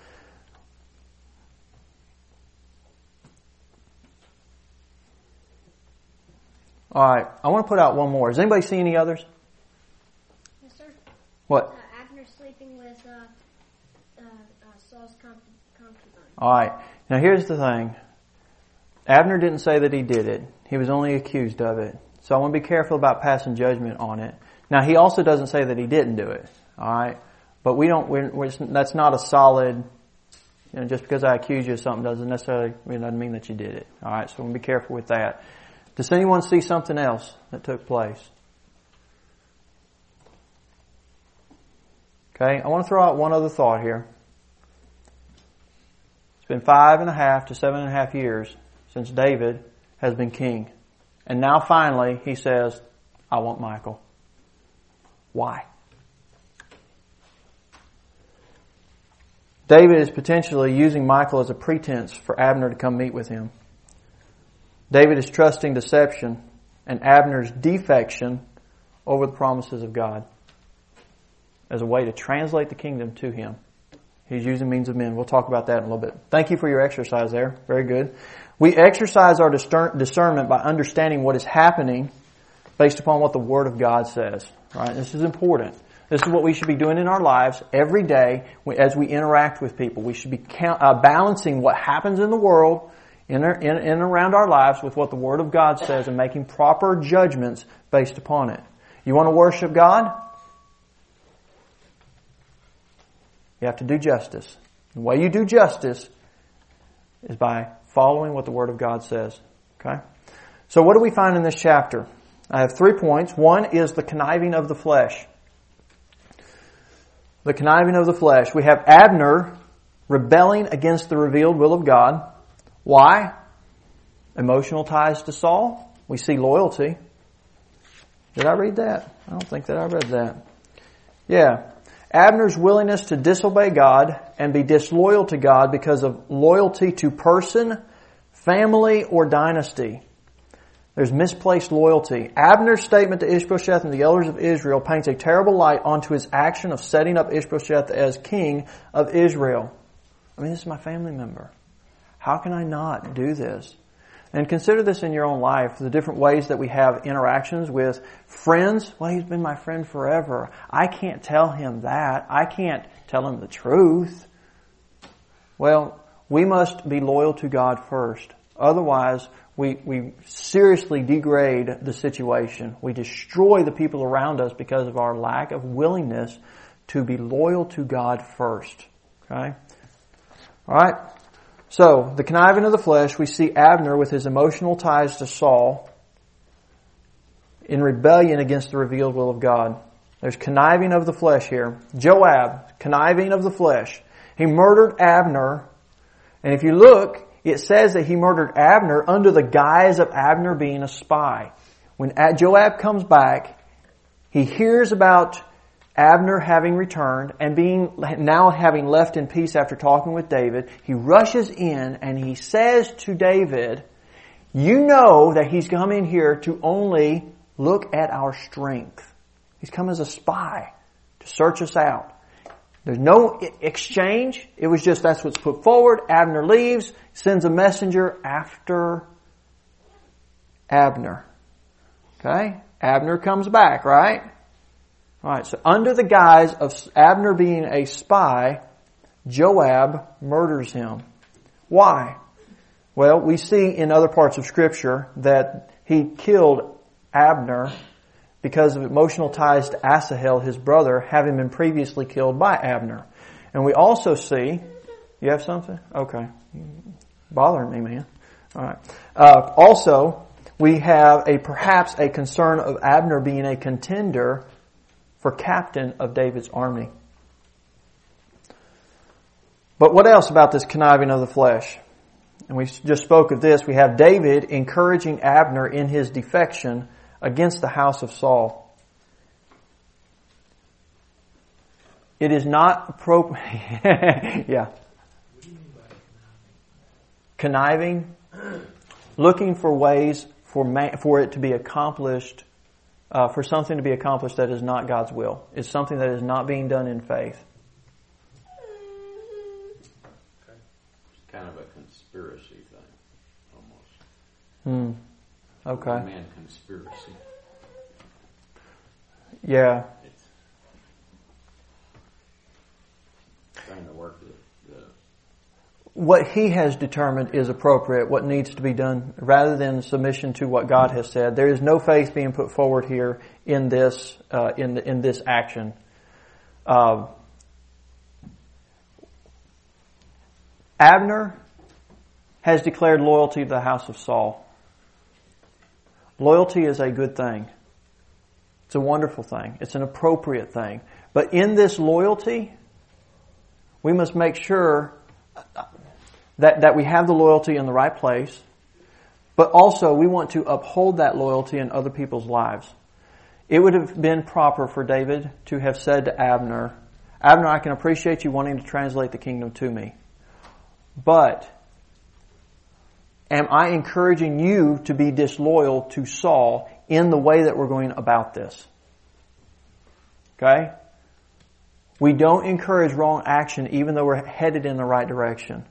Alright, I want to put out one more. Does anybody see any others? Yes, sir. What? Uh, Abner sleeping with uh, uh, uh, Saul's concubine. Alright, now here's the thing. Abner didn't say that he did it. He was only accused of it. So I want to be careful about passing judgment on it. Now he also doesn't say that he didn't do it. Alright? But we don't, we're, we're, that's not a solid, you know, just because I accuse you of something doesn't necessarily, it doesn't mean that you did it. Alright, so I want to be careful with that. Does anyone see something else that took place? Okay, I want to throw out one other thought here. It's been five and a half to seven and a half years since David has been king. And now finally he says, I want Michal. Why? David is potentially using Michal as a pretense for Abner to come meet with him. David is trusting deception and Abner's defection over the promises of God as a way to translate the kingdom to him. He's using means of men. We'll talk about that in a little bit. Thank you for your exercise there. Very good. We exercise our discernment by understanding what is happening based upon what the Word of God says. Right? This is important. This is what we should be doing in our lives every day as we interact with people. We should be count, uh, balancing what happens in the world In, our, in, in and around our lives with what the Word of God says and making proper judgments based upon it. You want to worship God? You have to do justice. The way you do justice is by following what the Word of God says. Okay? So what do we find in this chapter? I have three points. One is the conniving of the flesh. The conniving of the flesh. We have Abner rebelling against the revealed will of God. Why? Emotional ties to Saul. We see loyalty. Did I read that? I don't think that I read that. Yeah. Abner's willingness to disobey God and be disloyal to God because of loyalty to person, family, or dynasty. There's misplaced loyalty. Abner's statement to Ishbosheth and the elders of Israel paints a terrible light onto his action of setting up Ishbosheth as king of Israel. I mean, this is my family member. How can I not do this? And consider this in your own life, the different ways that we have interactions with friends. Well, he's been my friend forever. I can't tell him that. I can't tell him the truth. Well, we must be loyal to God first. Otherwise, we, we seriously degrade the situation. We destroy the people around us because of our lack of willingness to be loyal to God first. Okay? All right? So, the conniving of the flesh, we see Abner with his emotional ties to Saul in rebellion against the revealed will of God. There's conniving of the flesh here. Joab, conniving of the flesh. He murdered Abner, and if you look, it says that he murdered Abner under the guise of Abner being a spy. When Joab comes back, he hears about Abner having returned and being now having left in peace after talking with David. He rushes in and he says to David, you know that he's come in here to only look at our strength. He's come as a spy to search us out. There's no exchange. It was just that's what's put forward. Abner leaves, sends a messenger after Abner. Okay? Abner comes back, right? Alright, so under the guise of Abner being a spy, Joab murders him. Why? Well, we see in other parts of Scripture that he killed Abner because of emotional ties to Asahel, his brother, having been previously killed by Abner. And we also see, you have something? Okay. Bothering me, man. Alright. Uh, also, we have a perhaps a concern of Abner being a contender for captain of David's army. But what else about this conniving of the flesh? And we just spoke of this. We have David encouraging Abner in his defection against the house of Saul. It is not appropriate. Yeah. Conniving, looking for ways for man, for it to be accomplished. Uh, for something to be accomplished that is not God's will. It's something that is not being done in faith. Okay. It's kind of a conspiracy thing, almost. Hmm. Okay. One man conspiracy. Yeah. It's trying to work the, the what he has determined is appropriate, what needs to be done, rather than submission to what God has said. There is no faith being put forward here in this uh, in the, in this action. Uh, Abner has declared loyalty to the house of Saul. Loyalty is a good thing. It's a wonderful thing. It's an appropriate thing. But in this loyalty, we must make sure That, that we have the loyalty in the right place, but also we want to uphold that loyalty in other people's lives. It would have been proper for David to have said to Abner, Abner, I can appreciate you wanting to translate the kingdom to me, but am I encouraging you to be disloyal to Saul in the way that we're going about this? Okay? We don't encourage wrong action even though we're headed in the right direction.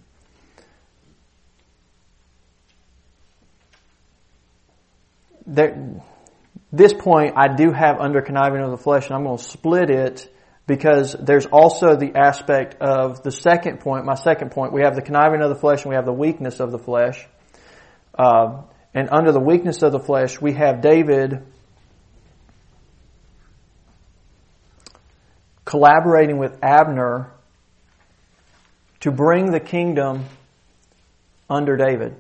There, this point I do have under conniving of the flesh, and I'm going to split it because there's also the aspect of the second point, my second point. We have the conniving of the flesh and we have the weakness of the flesh. Uh, and under the weakness of the flesh, we have David collaborating with Abner to bring the kingdom under David.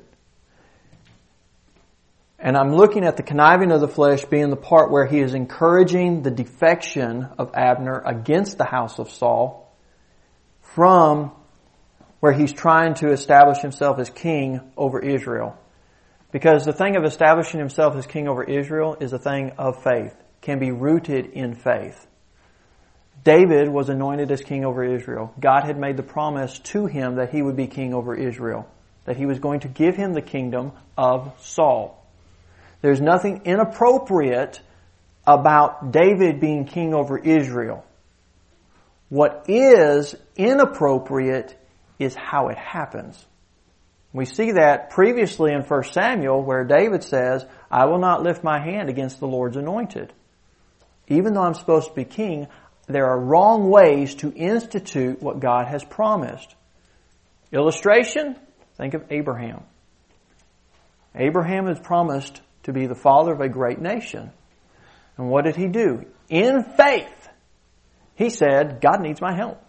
And I'm looking at the conniving of the flesh being the part where he is encouraging the defection of Abner against the house of Saul from where he's trying to establish himself as king over Israel. Because the thing of establishing himself as king over Israel is a thing of faith, can be rooted in faith. David was anointed as king over Israel. God had made the promise to him that he would be king over Israel, that he was going to give him the kingdom of Saul. There's nothing inappropriate about David being king over Israel. What is inappropriate is how it happens. We see that previously in First Samuel where David says, I will not lift my hand against the Lord's anointed. Even though I'm supposed to be king, there are wrong ways to institute what God has promised. Illustration, think of Abraham. Abraham is promised to be the father of a great nation. And what did he do? In faith, he said, God needs my help.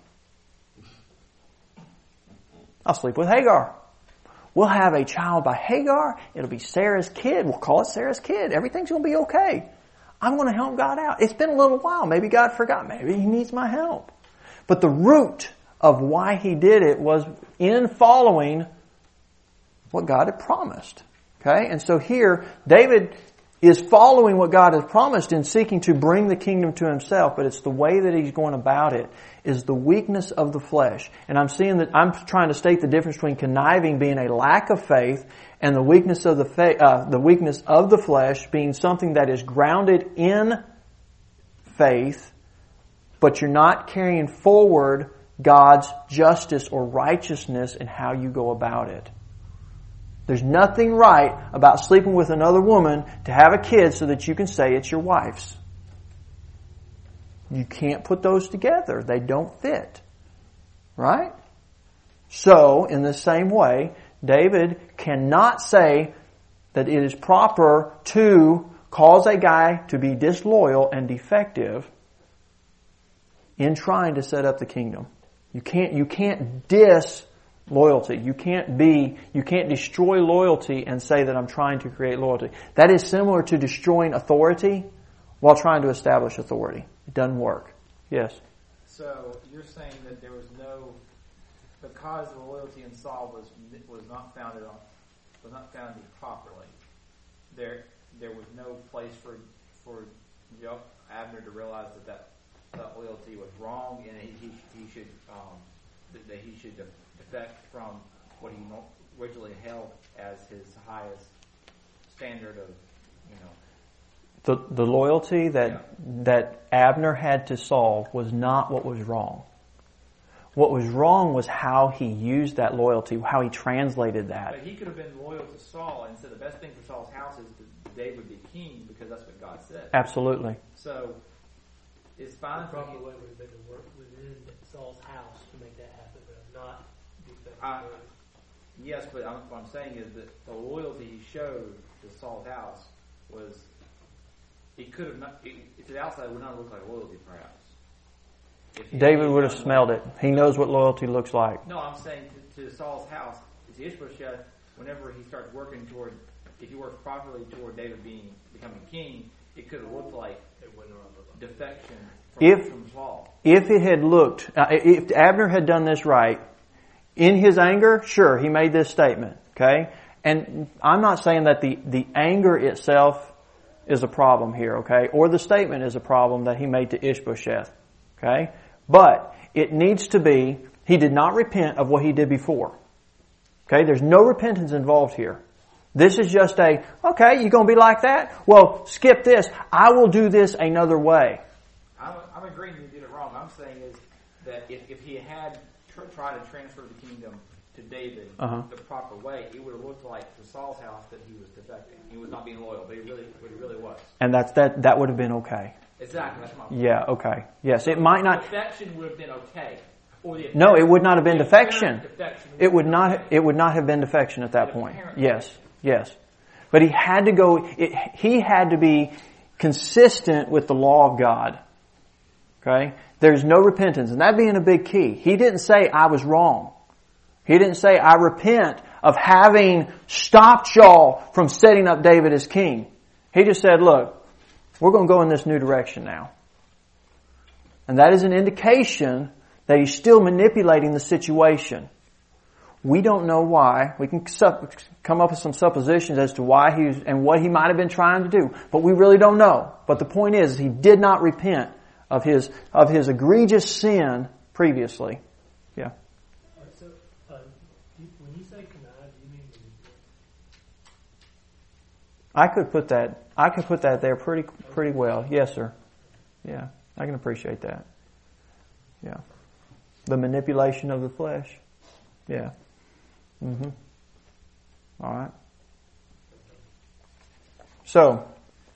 I'll sleep with Hagar. We'll have a child by Hagar. It'll be Sarah's kid. We'll call it Sarah's kid. Everything's going to be okay. I'm going to help God out. It's been a little while. Maybe God forgot. Maybe He needs my help. But the root of why He did it was in following what God had promised. Okay? And so here, David is following what God has promised in seeking to bring the kingdom to himself, but it's the way that he's going about it is the weakness of the flesh. And I'm seeing that, I'm trying to state the difference between conniving being a lack of faith and the weakness of the fa- uh, the weakness of the flesh being something that is grounded in faith, but you're not carrying forward God's justice or righteousness in how you go about it. There's nothing right about sleeping with another woman to have a kid so that you can say it's your wife's. You can't put those together. They don't fit. Right? So, in the same way, David cannot say that it is proper to cause a guy to be disloyal and defective in trying to set up the kingdom. You can't, you can't dis loyalty. You can't be, you can't destroy loyalty and say that I'm trying to create loyalty. That is similar to destroying authority while trying to establish authority. It doesn't work. Yes? So you're saying that there was no, because the loyalty in Saul was was not founded on, was not founded properly, there there was no place for for Abner to realize that that, that loyalty was wrong and he he, he should um, that, that he should defect from what he originally held as his highest standard of, you know. The the loyalty that yeah. that Abner had to Saul was not what was wrong. What was wrong was how he used that loyalty, how he translated that. But he could have been loyal to Saul and said the best thing for Saul's house is that David be king because that's what God said. Absolutely. So it's fine. The proper way would have been to work within Saul's house to make that happen, but not I, yes, but I'm, what I'm saying is that the loyalty he showed to Saul's house was, it could have not, it, to the outside, it would not look like loyalty, perhaps. David would have smelled it. He knows what loyalty looks like. No, I'm saying to, to Saul's house, to Ishbosheth, whenever he starts working toward, if he works properly toward David being becoming king, it could have looked like defection from, if, from Saul. If it had looked, uh, if Abner had done this right, in his anger, sure, he made this statement, okay? And I'm not saying that the, the anger itself is a problem here, okay? Or the statement is a problem that he made to Ishbosheth, okay? But it needs to be, he did not repent of what he did before. Okay? There's no repentance involved here. This is just a, okay, you're going to be like that? Well, skip this. I will do this another way. I'm, I'm agreeing you did it wrong. I'm saying is that if, if he had tr- tried to transfer the kingdom to David uh-huh. the proper way, it would have looked like to Saul's house that he was defecting. He was not being loyal, but he really, but he really was. And that's that. That would have been okay. Exactly. That's my point. Yeah. Okay. Yes. It might not. Defection would have been okay. Or the no, it would not have been defection. defection it would not. Okay. It would not have been defection at that point. Yes. Yes. But he had to go. It, he had to be consistent with the law of God. Okay. There's no repentance, and that being a big key. He didn't say I was wrong. He didn't say, I repent of having stopped y'all from setting up David as king. He just said, look, we're going to go in this new direction now. And that is an indication that he's still manipulating the situation. We don't know why. We can come up with some suppositions as to why he was, and what he might have been trying to do. But we really don't know. But the point is, he did not repent of his, of his egregious sin previously. Yeah. I could put that, I could put that there pretty, pretty well. Yes, sir. Yeah, I can appreciate that. Yeah. The manipulation of the flesh. Yeah. Mm-hmm. All right. So,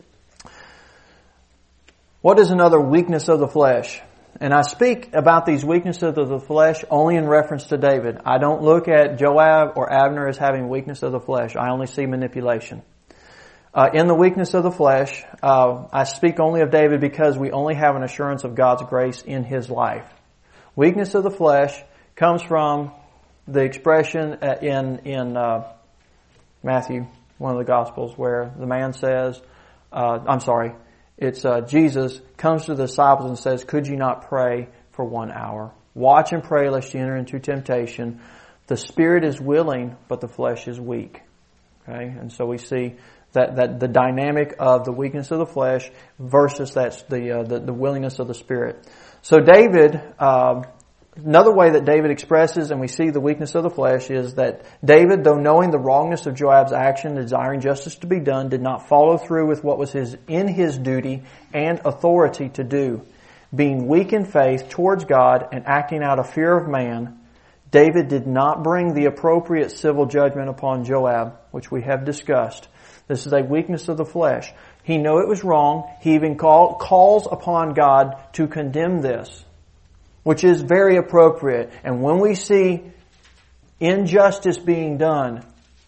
what is another weakness of the flesh? And I speak about these weaknesses of the flesh only in reference to David. I don't look at Joab or Abner as having weakness of the flesh. I only see manipulation. Uh, in the weakness of the flesh, uh, I speak only of David because we only have an assurance of God's grace in his life. Weakness of the flesh comes from the expression in in uh, Matthew, one of the Gospels, where the man says, uh, I'm sorry, it's uh, Jesus comes to the disciples and says, could you not pray for one hour? Watch and pray lest you enter into temptation. The spirit is willing, but the flesh is weak. Okay, and so we see that, that the dynamic of the weakness of the flesh versus that's the, uh, the the willingness of the spirit. So David, uh, another way that David expresses, and we see the weakness of the flesh, is that David, though knowing the wrongness of Joab's action, desiring justice to be done, did not follow through with what was his in his duty and authority to do. Being weak in faith towards God and acting out of fear of man, David did not bring the appropriate civil judgment upon Joab, which we have discussed. This is a weakness of the flesh. He knew it was wrong. He even call, calls upon God to condemn this, which is very appropriate. And when we see injustice being done,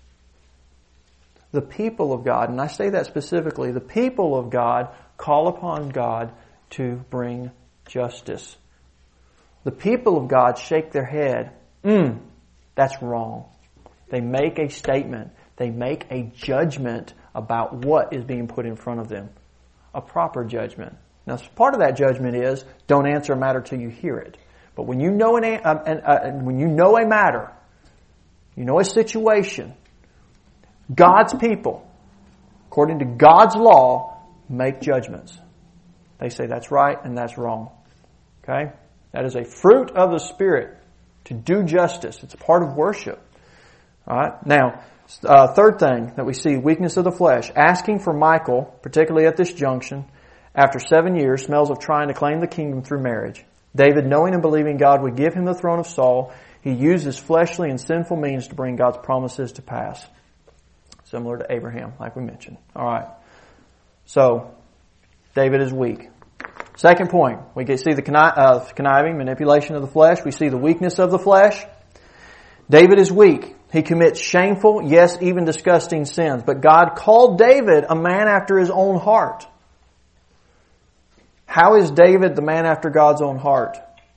the people of God, and I say that specifically, the people of God call upon God to bring justice. The people of God shake their head. Mm, that's wrong. They make a statement. They make a judgment about what is being put in front of them. A proper judgment. Now, part of that judgment is don't answer a matter till you hear it. But when you know an, uh, an uh, when you know a matter, you know a situation, God's people, according to God's law, make judgments. They say that's right and that's wrong. Okay? That is a fruit of the Spirit to do justice. It's a part of worship. All right? Now, uh, third thing that we see, weakness of the flesh. Asking for Michal, particularly at this junction, after seven years, smells of trying to claim the kingdom through marriage. David, knowing and believing God would give him the throne of Saul, he used his fleshly and sinful means to bring God's promises to pass. Similar to Abraham, like we mentioned. All right. So, David is weak. Second point, we can see the conniv- uh, conniving, manipulation of the flesh. We see the weakness of the flesh. David is weak. He commits shameful, yes, even disgusting sins. But God called David a man after his own heart. How is David the man after God's own heart?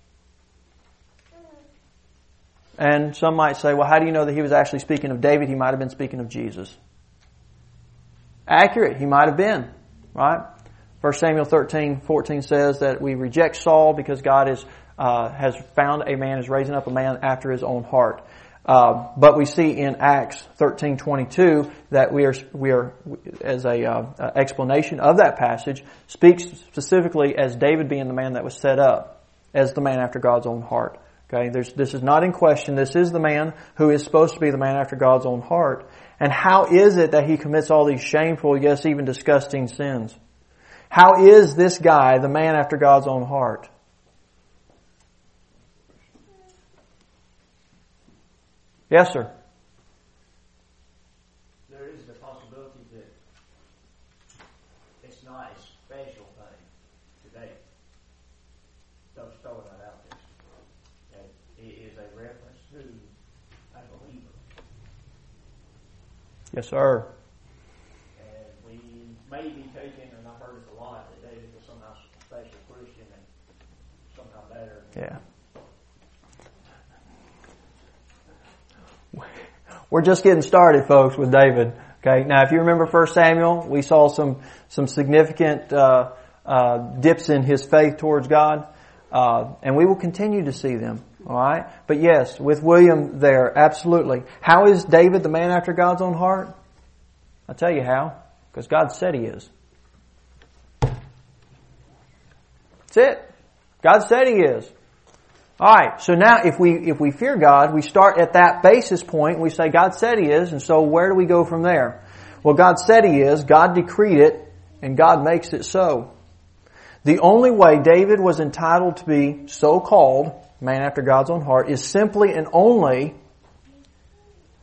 And some might say, well, how do you know that he was actually speaking of David? He might have been speaking of Jesus. Accurate. He might have been. Right? First Samuel thirteen fourteen says that we reject Saul because God is, uh, has found a man, is raising up a man after his own heart. Uh, but we see in Acts thirteen twenty-two that we are, we are, as a uh, explanation of that passage, speaks specifically as David being the man that was set up as the man after God's own heart. Okay, There's, this is not in question. This is the man who is supposed to be the man after God's own heart. And how is it that he commits all these shameful, yes, even disgusting sins? How is this guy the man after God's own heart? Yes, sir. There is the possibility that it's not a special thing today. Don't throw that out there. That it is a reference to a believer. Yes, sir. And we may be taking, and I've heard it a lot, that David was somehow special Christian and somehow better. Yeah. We're just getting started, folks, with David. Okay. Now, if you remember First Samuel, we saw some some significant uh, uh, dips in his faith towards God, uh, and we will continue to see them. All right. But yes, with William there, absolutely. How is David the man after God's own heart? I'll tell you how. Because God said he is. That's it. God said he is. Alright, so now if we if we fear God, we start at that basis point, we say God said he is, and so where do we go from there? Well, God said he is, God decreed it, and God makes it so. The only way David was entitled to be so called, man after God's own heart, is simply and only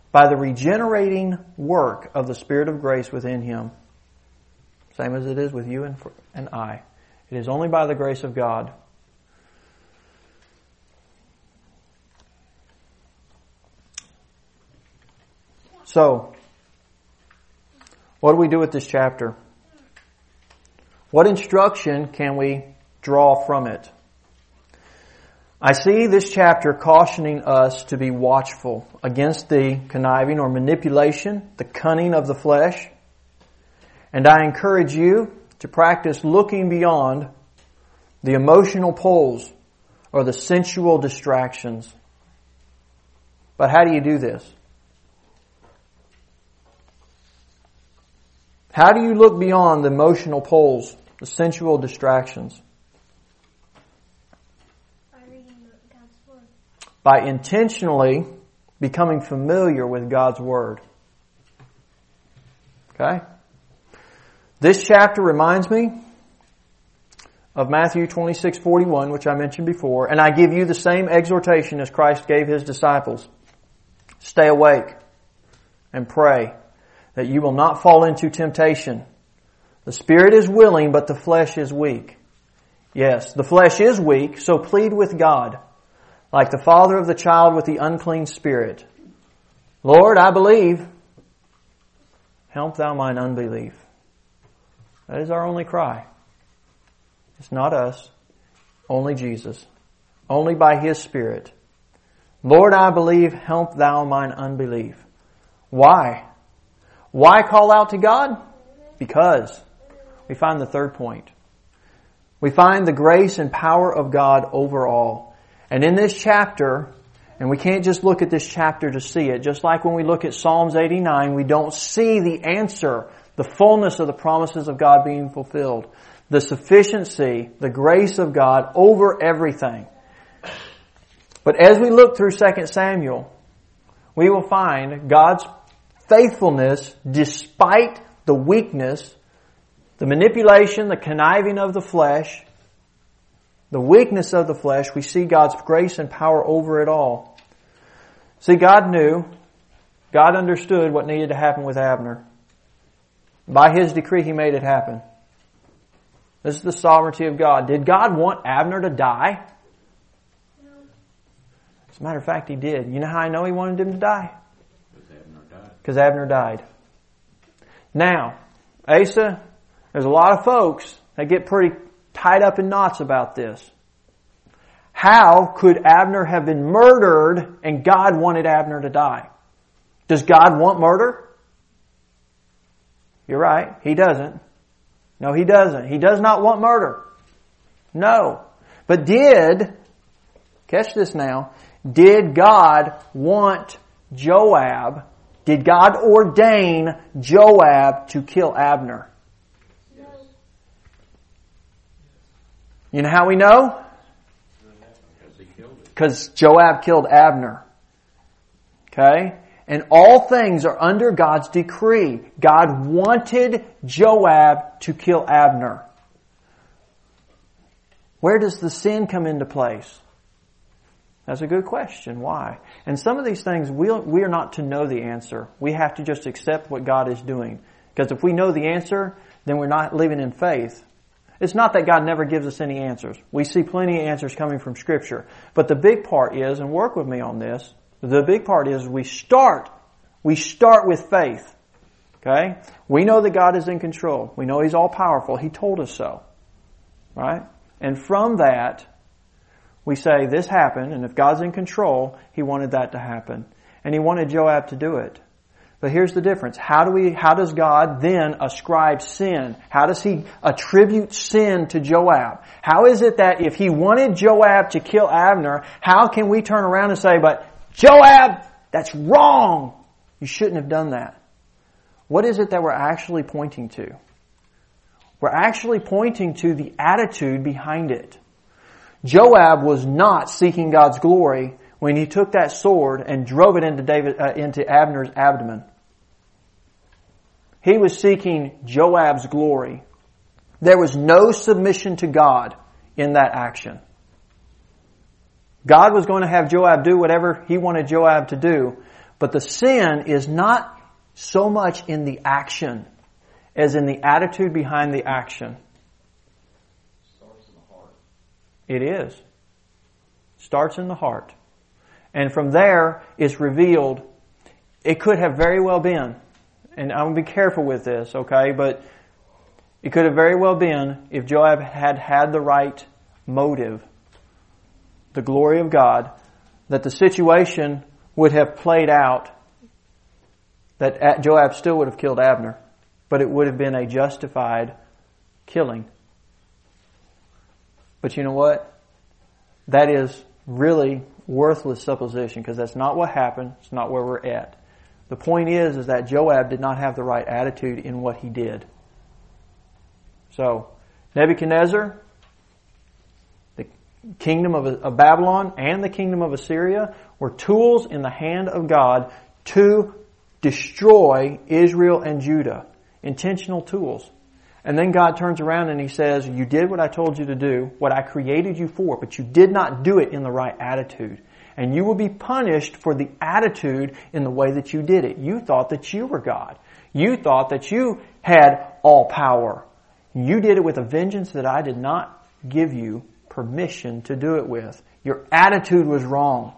by the regenerating work of the Spirit of grace within him. Same as it is with you and, for, and I. It is only by the grace of God. So, what do we do with this chapter? What instruction can we draw from it? I see this chapter cautioning us to be watchful against the conniving or manipulation, the cunning of the flesh. And I encourage you to practice looking beyond the emotional pulls or the sensual distractions. But how do you do this? How do you look beyond the emotional pulls, the sensual distractions? By reading God's Word. By intentionally becoming familiar with God's Word. Okay? This chapter reminds me of Matthew twenty-six forty-one, which I mentioned before, and I give you the same exhortation as Christ gave His disciples. Stay awake and pray that you will not fall into temptation. The spirit is willing, but the flesh is weak. Yes, the flesh is weak, so plead with God, like the father of the child with the unclean spirit. Lord, I believe. Help thou mine unbelief. That is our only cry. It's not us, only Jesus, only by His Spirit. Lord, I believe, help thou mine unbelief. Why? Why call out to God? Because we find the third point. We find the grace and power of God over all. And in this chapter, and we can't just look at this chapter to see it, just like when we look at Psalms eighty-nine, we don't see the answer, the fullness of the promises of God being fulfilled. The sufficiency, the grace of God over everything. But as we look through Second Samuel, we will find God's faithfulness despite the weakness, the manipulation, the conniving of the flesh, the weakness of the flesh. We see God's grace and power over it all. See, God knew, God understood what needed to happen with Abner. By His decree, He made it happen. This is the sovereignty of God. Did God want Abner to die? No. As a matter of fact, He did. You know how I know He wanted him to die? Because Abner died. Because Abner died. Now, Asa, there's a lot of folks that get pretty tied up in knots about this. How could Abner have been murdered and God wanted Abner to die? Does God want murder? You're right. He doesn't. No, He doesn't. He does not want murder. No. But did, catch this now, did God want Joab, did God ordain Joab to kill Abner? No. You know how we know? Because Joab killed Abner. Okay? And all things are under God's decree. God wanted Joab to kill Abner. Where does the sin come into place? That's a good question. Why? And some of these things, we'll, we are not to know the answer. We have to just accept what God is doing. Because if we know the answer, then we're not living in faith. It's not that God never gives us any answers. We see plenty of answers coming from Scripture. But the big part is, and work with me on this, the big part is we start, we start with faith. Okay? We know that God is in control. We know He's all powerful. He told us so. Right? And from that, we say this happened, and if God's in control, He wanted that to happen. And He wanted Joab to do it. But here's the difference. How do we, how does God then ascribe sin? How does He attribute sin to Joab? How is it that if He wanted Joab to kill Abner, how can we turn around and say, but Joab, that's wrong. You shouldn't have done that. What is it that we're actually pointing to? We're actually pointing to the attitude behind it. Joab was not seeking God's glory when he took that sword and drove it into David, uh, into Abner's abdomen. He was seeking Joab's glory. There was no submission to God in that action. God was going to have Joab do whatever he wanted Joab to do, But the sin is not so much in the action as in the attitude behind the action. Starts in the heart. It is. Starts in the heart. And from there, it's revealed. It could have very well been, and I'm going to be careful with this, okay, but it could have very well been if Joab had had the right motive, the glory of God, that the situation would have played out, that Joab still would have killed Abner, but it would have been a justified killing. But you know what? That is really worthless supposition, because that's not what happened. It's not where we're at. The point is, is that Joab did not have the right attitude in what he did. So, Nebuchadnezzar, the kingdom of, of Babylon, and the kingdom of Assyria were tools in the hand of God to destroy Israel and Judah. Intentional tools. And then God turns around and He says, you did what I told you to do, what I created you for, but you did not do it in the right attitude. And you will be punished for the attitude in the way that you did it. You thought that you were God. You thought that you had all power. You did it with a vengeance that I did not give you permission to do it with. Your attitude was wrong.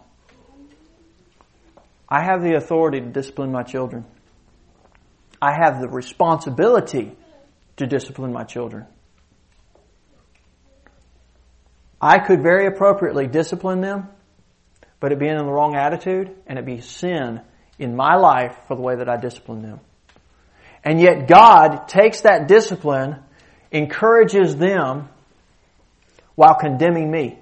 I have the authority to discipline my children. I have the responsibility to discipline my children. I could very appropriately discipline them, but it be in the wrong attitude, and it be sin in my life for the way that I discipline them. And yet God takes that discipline, encourages them, while condemning me.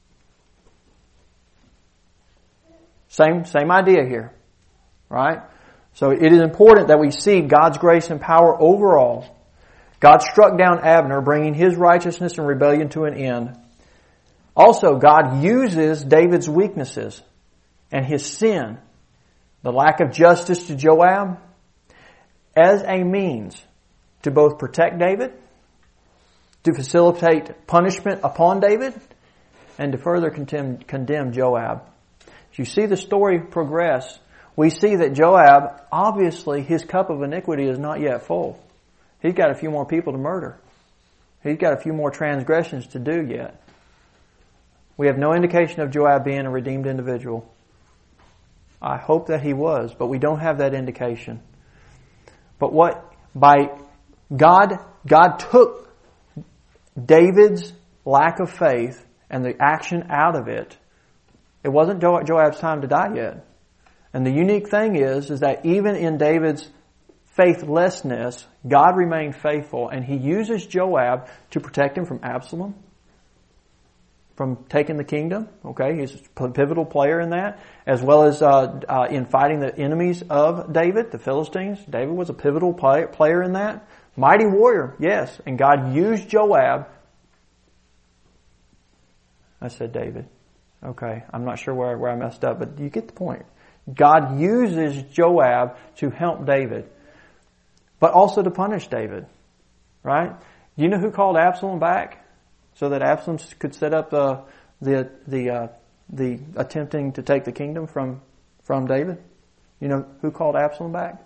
Same, same idea here. Right? So it is important that we see God's grace and power overall. God struck down Abner, bringing his righteousness and rebellion to an end. Also, God uses David's weaknesses and his sin, the lack of justice to Joab, as a means to both protect David, to facilitate punishment upon David, and to further condemn, condemn Joab. As you see the story progress, we see that Joab, obviously, his cup of iniquity is not yet full. He's got a few more people to murder. He's got a few more transgressions to do yet. We have no indication of Joab being a redeemed individual. I hope that he was, but we don't have that indication. But what, by God, God took David's lack of faith and the action out of it. It wasn't Joab's time to die yet. And the unique thing is, is that even in David's faithlessness, God remained faithful, and He uses Joab to protect him from Absalom, from taking the kingdom. Okay, he's a pivotal player in that, as well as uh, uh, in fighting the enemies of David, the Philistines. David was a pivotal play, player in that. Mighty warrior, yes. And God used Joab. I said David. Okay, I'm not sure where, where I messed up, but you get the point. God uses Joab to help David, but also to punish David. Right? Do you know who called Absalom back so that Absalom could set up uh, the the uh, the attempting to take the kingdom from from David? You know who called Absalom back?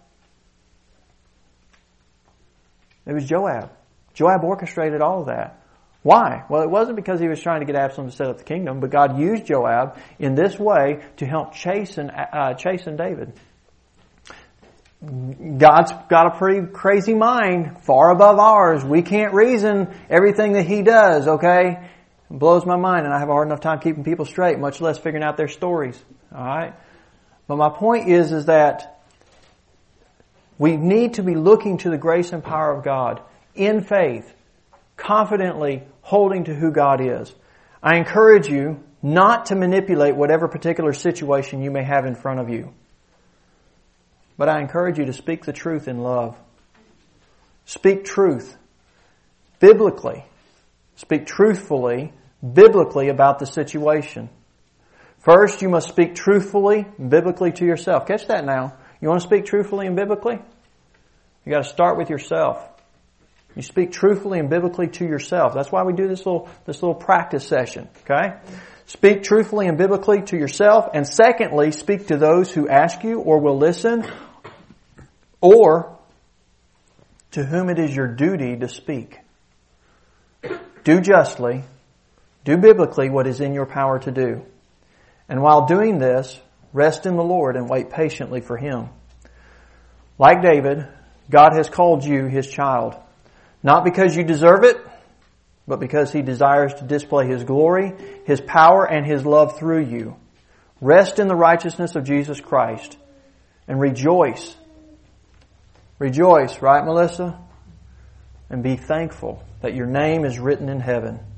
It was Joab. Joab orchestrated all of that. Why? Well, it wasn't because he was trying to get Absalom to set up the kingdom, but God used Joab in this way to help chasten, uh, chasten David. God's got a pretty crazy mind, far above ours. We can't reason everything that He does, okay? It blows my mind, and I have a hard enough time keeping people straight, much less figuring out their stories. Alright? But my point is, is that we need to be looking to the grace and power of God in faith, confidently holding to who God is. I encourage you not to manipulate whatever particular situation you may have in front of you. But I encourage you to speak the truth in love. Speak truth biblically. Speak truthfully, biblically about the situation. First, you must speak truthfully, biblically to yourself. Catch that now. You want to speak truthfully and biblically? You got to start with yourself. You speak truthfully and biblically to yourself. That's why we do this little this little practice session. Okay? Speak truthfully and biblically to yourself. And secondly, speak to those who ask you or will listen, or to whom it is your duty to speak. Do justly, do biblically what is in your power to do. And while doing this, rest in the Lord and wait patiently for Him. Like David, God has called you His child, not because you deserve it, but because He desires to display His glory, His power, and His love through you. Rest in the righteousness of Jesus Christ and rejoice. Rejoice, right, Melissa? And be thankful that your name is written in heaven.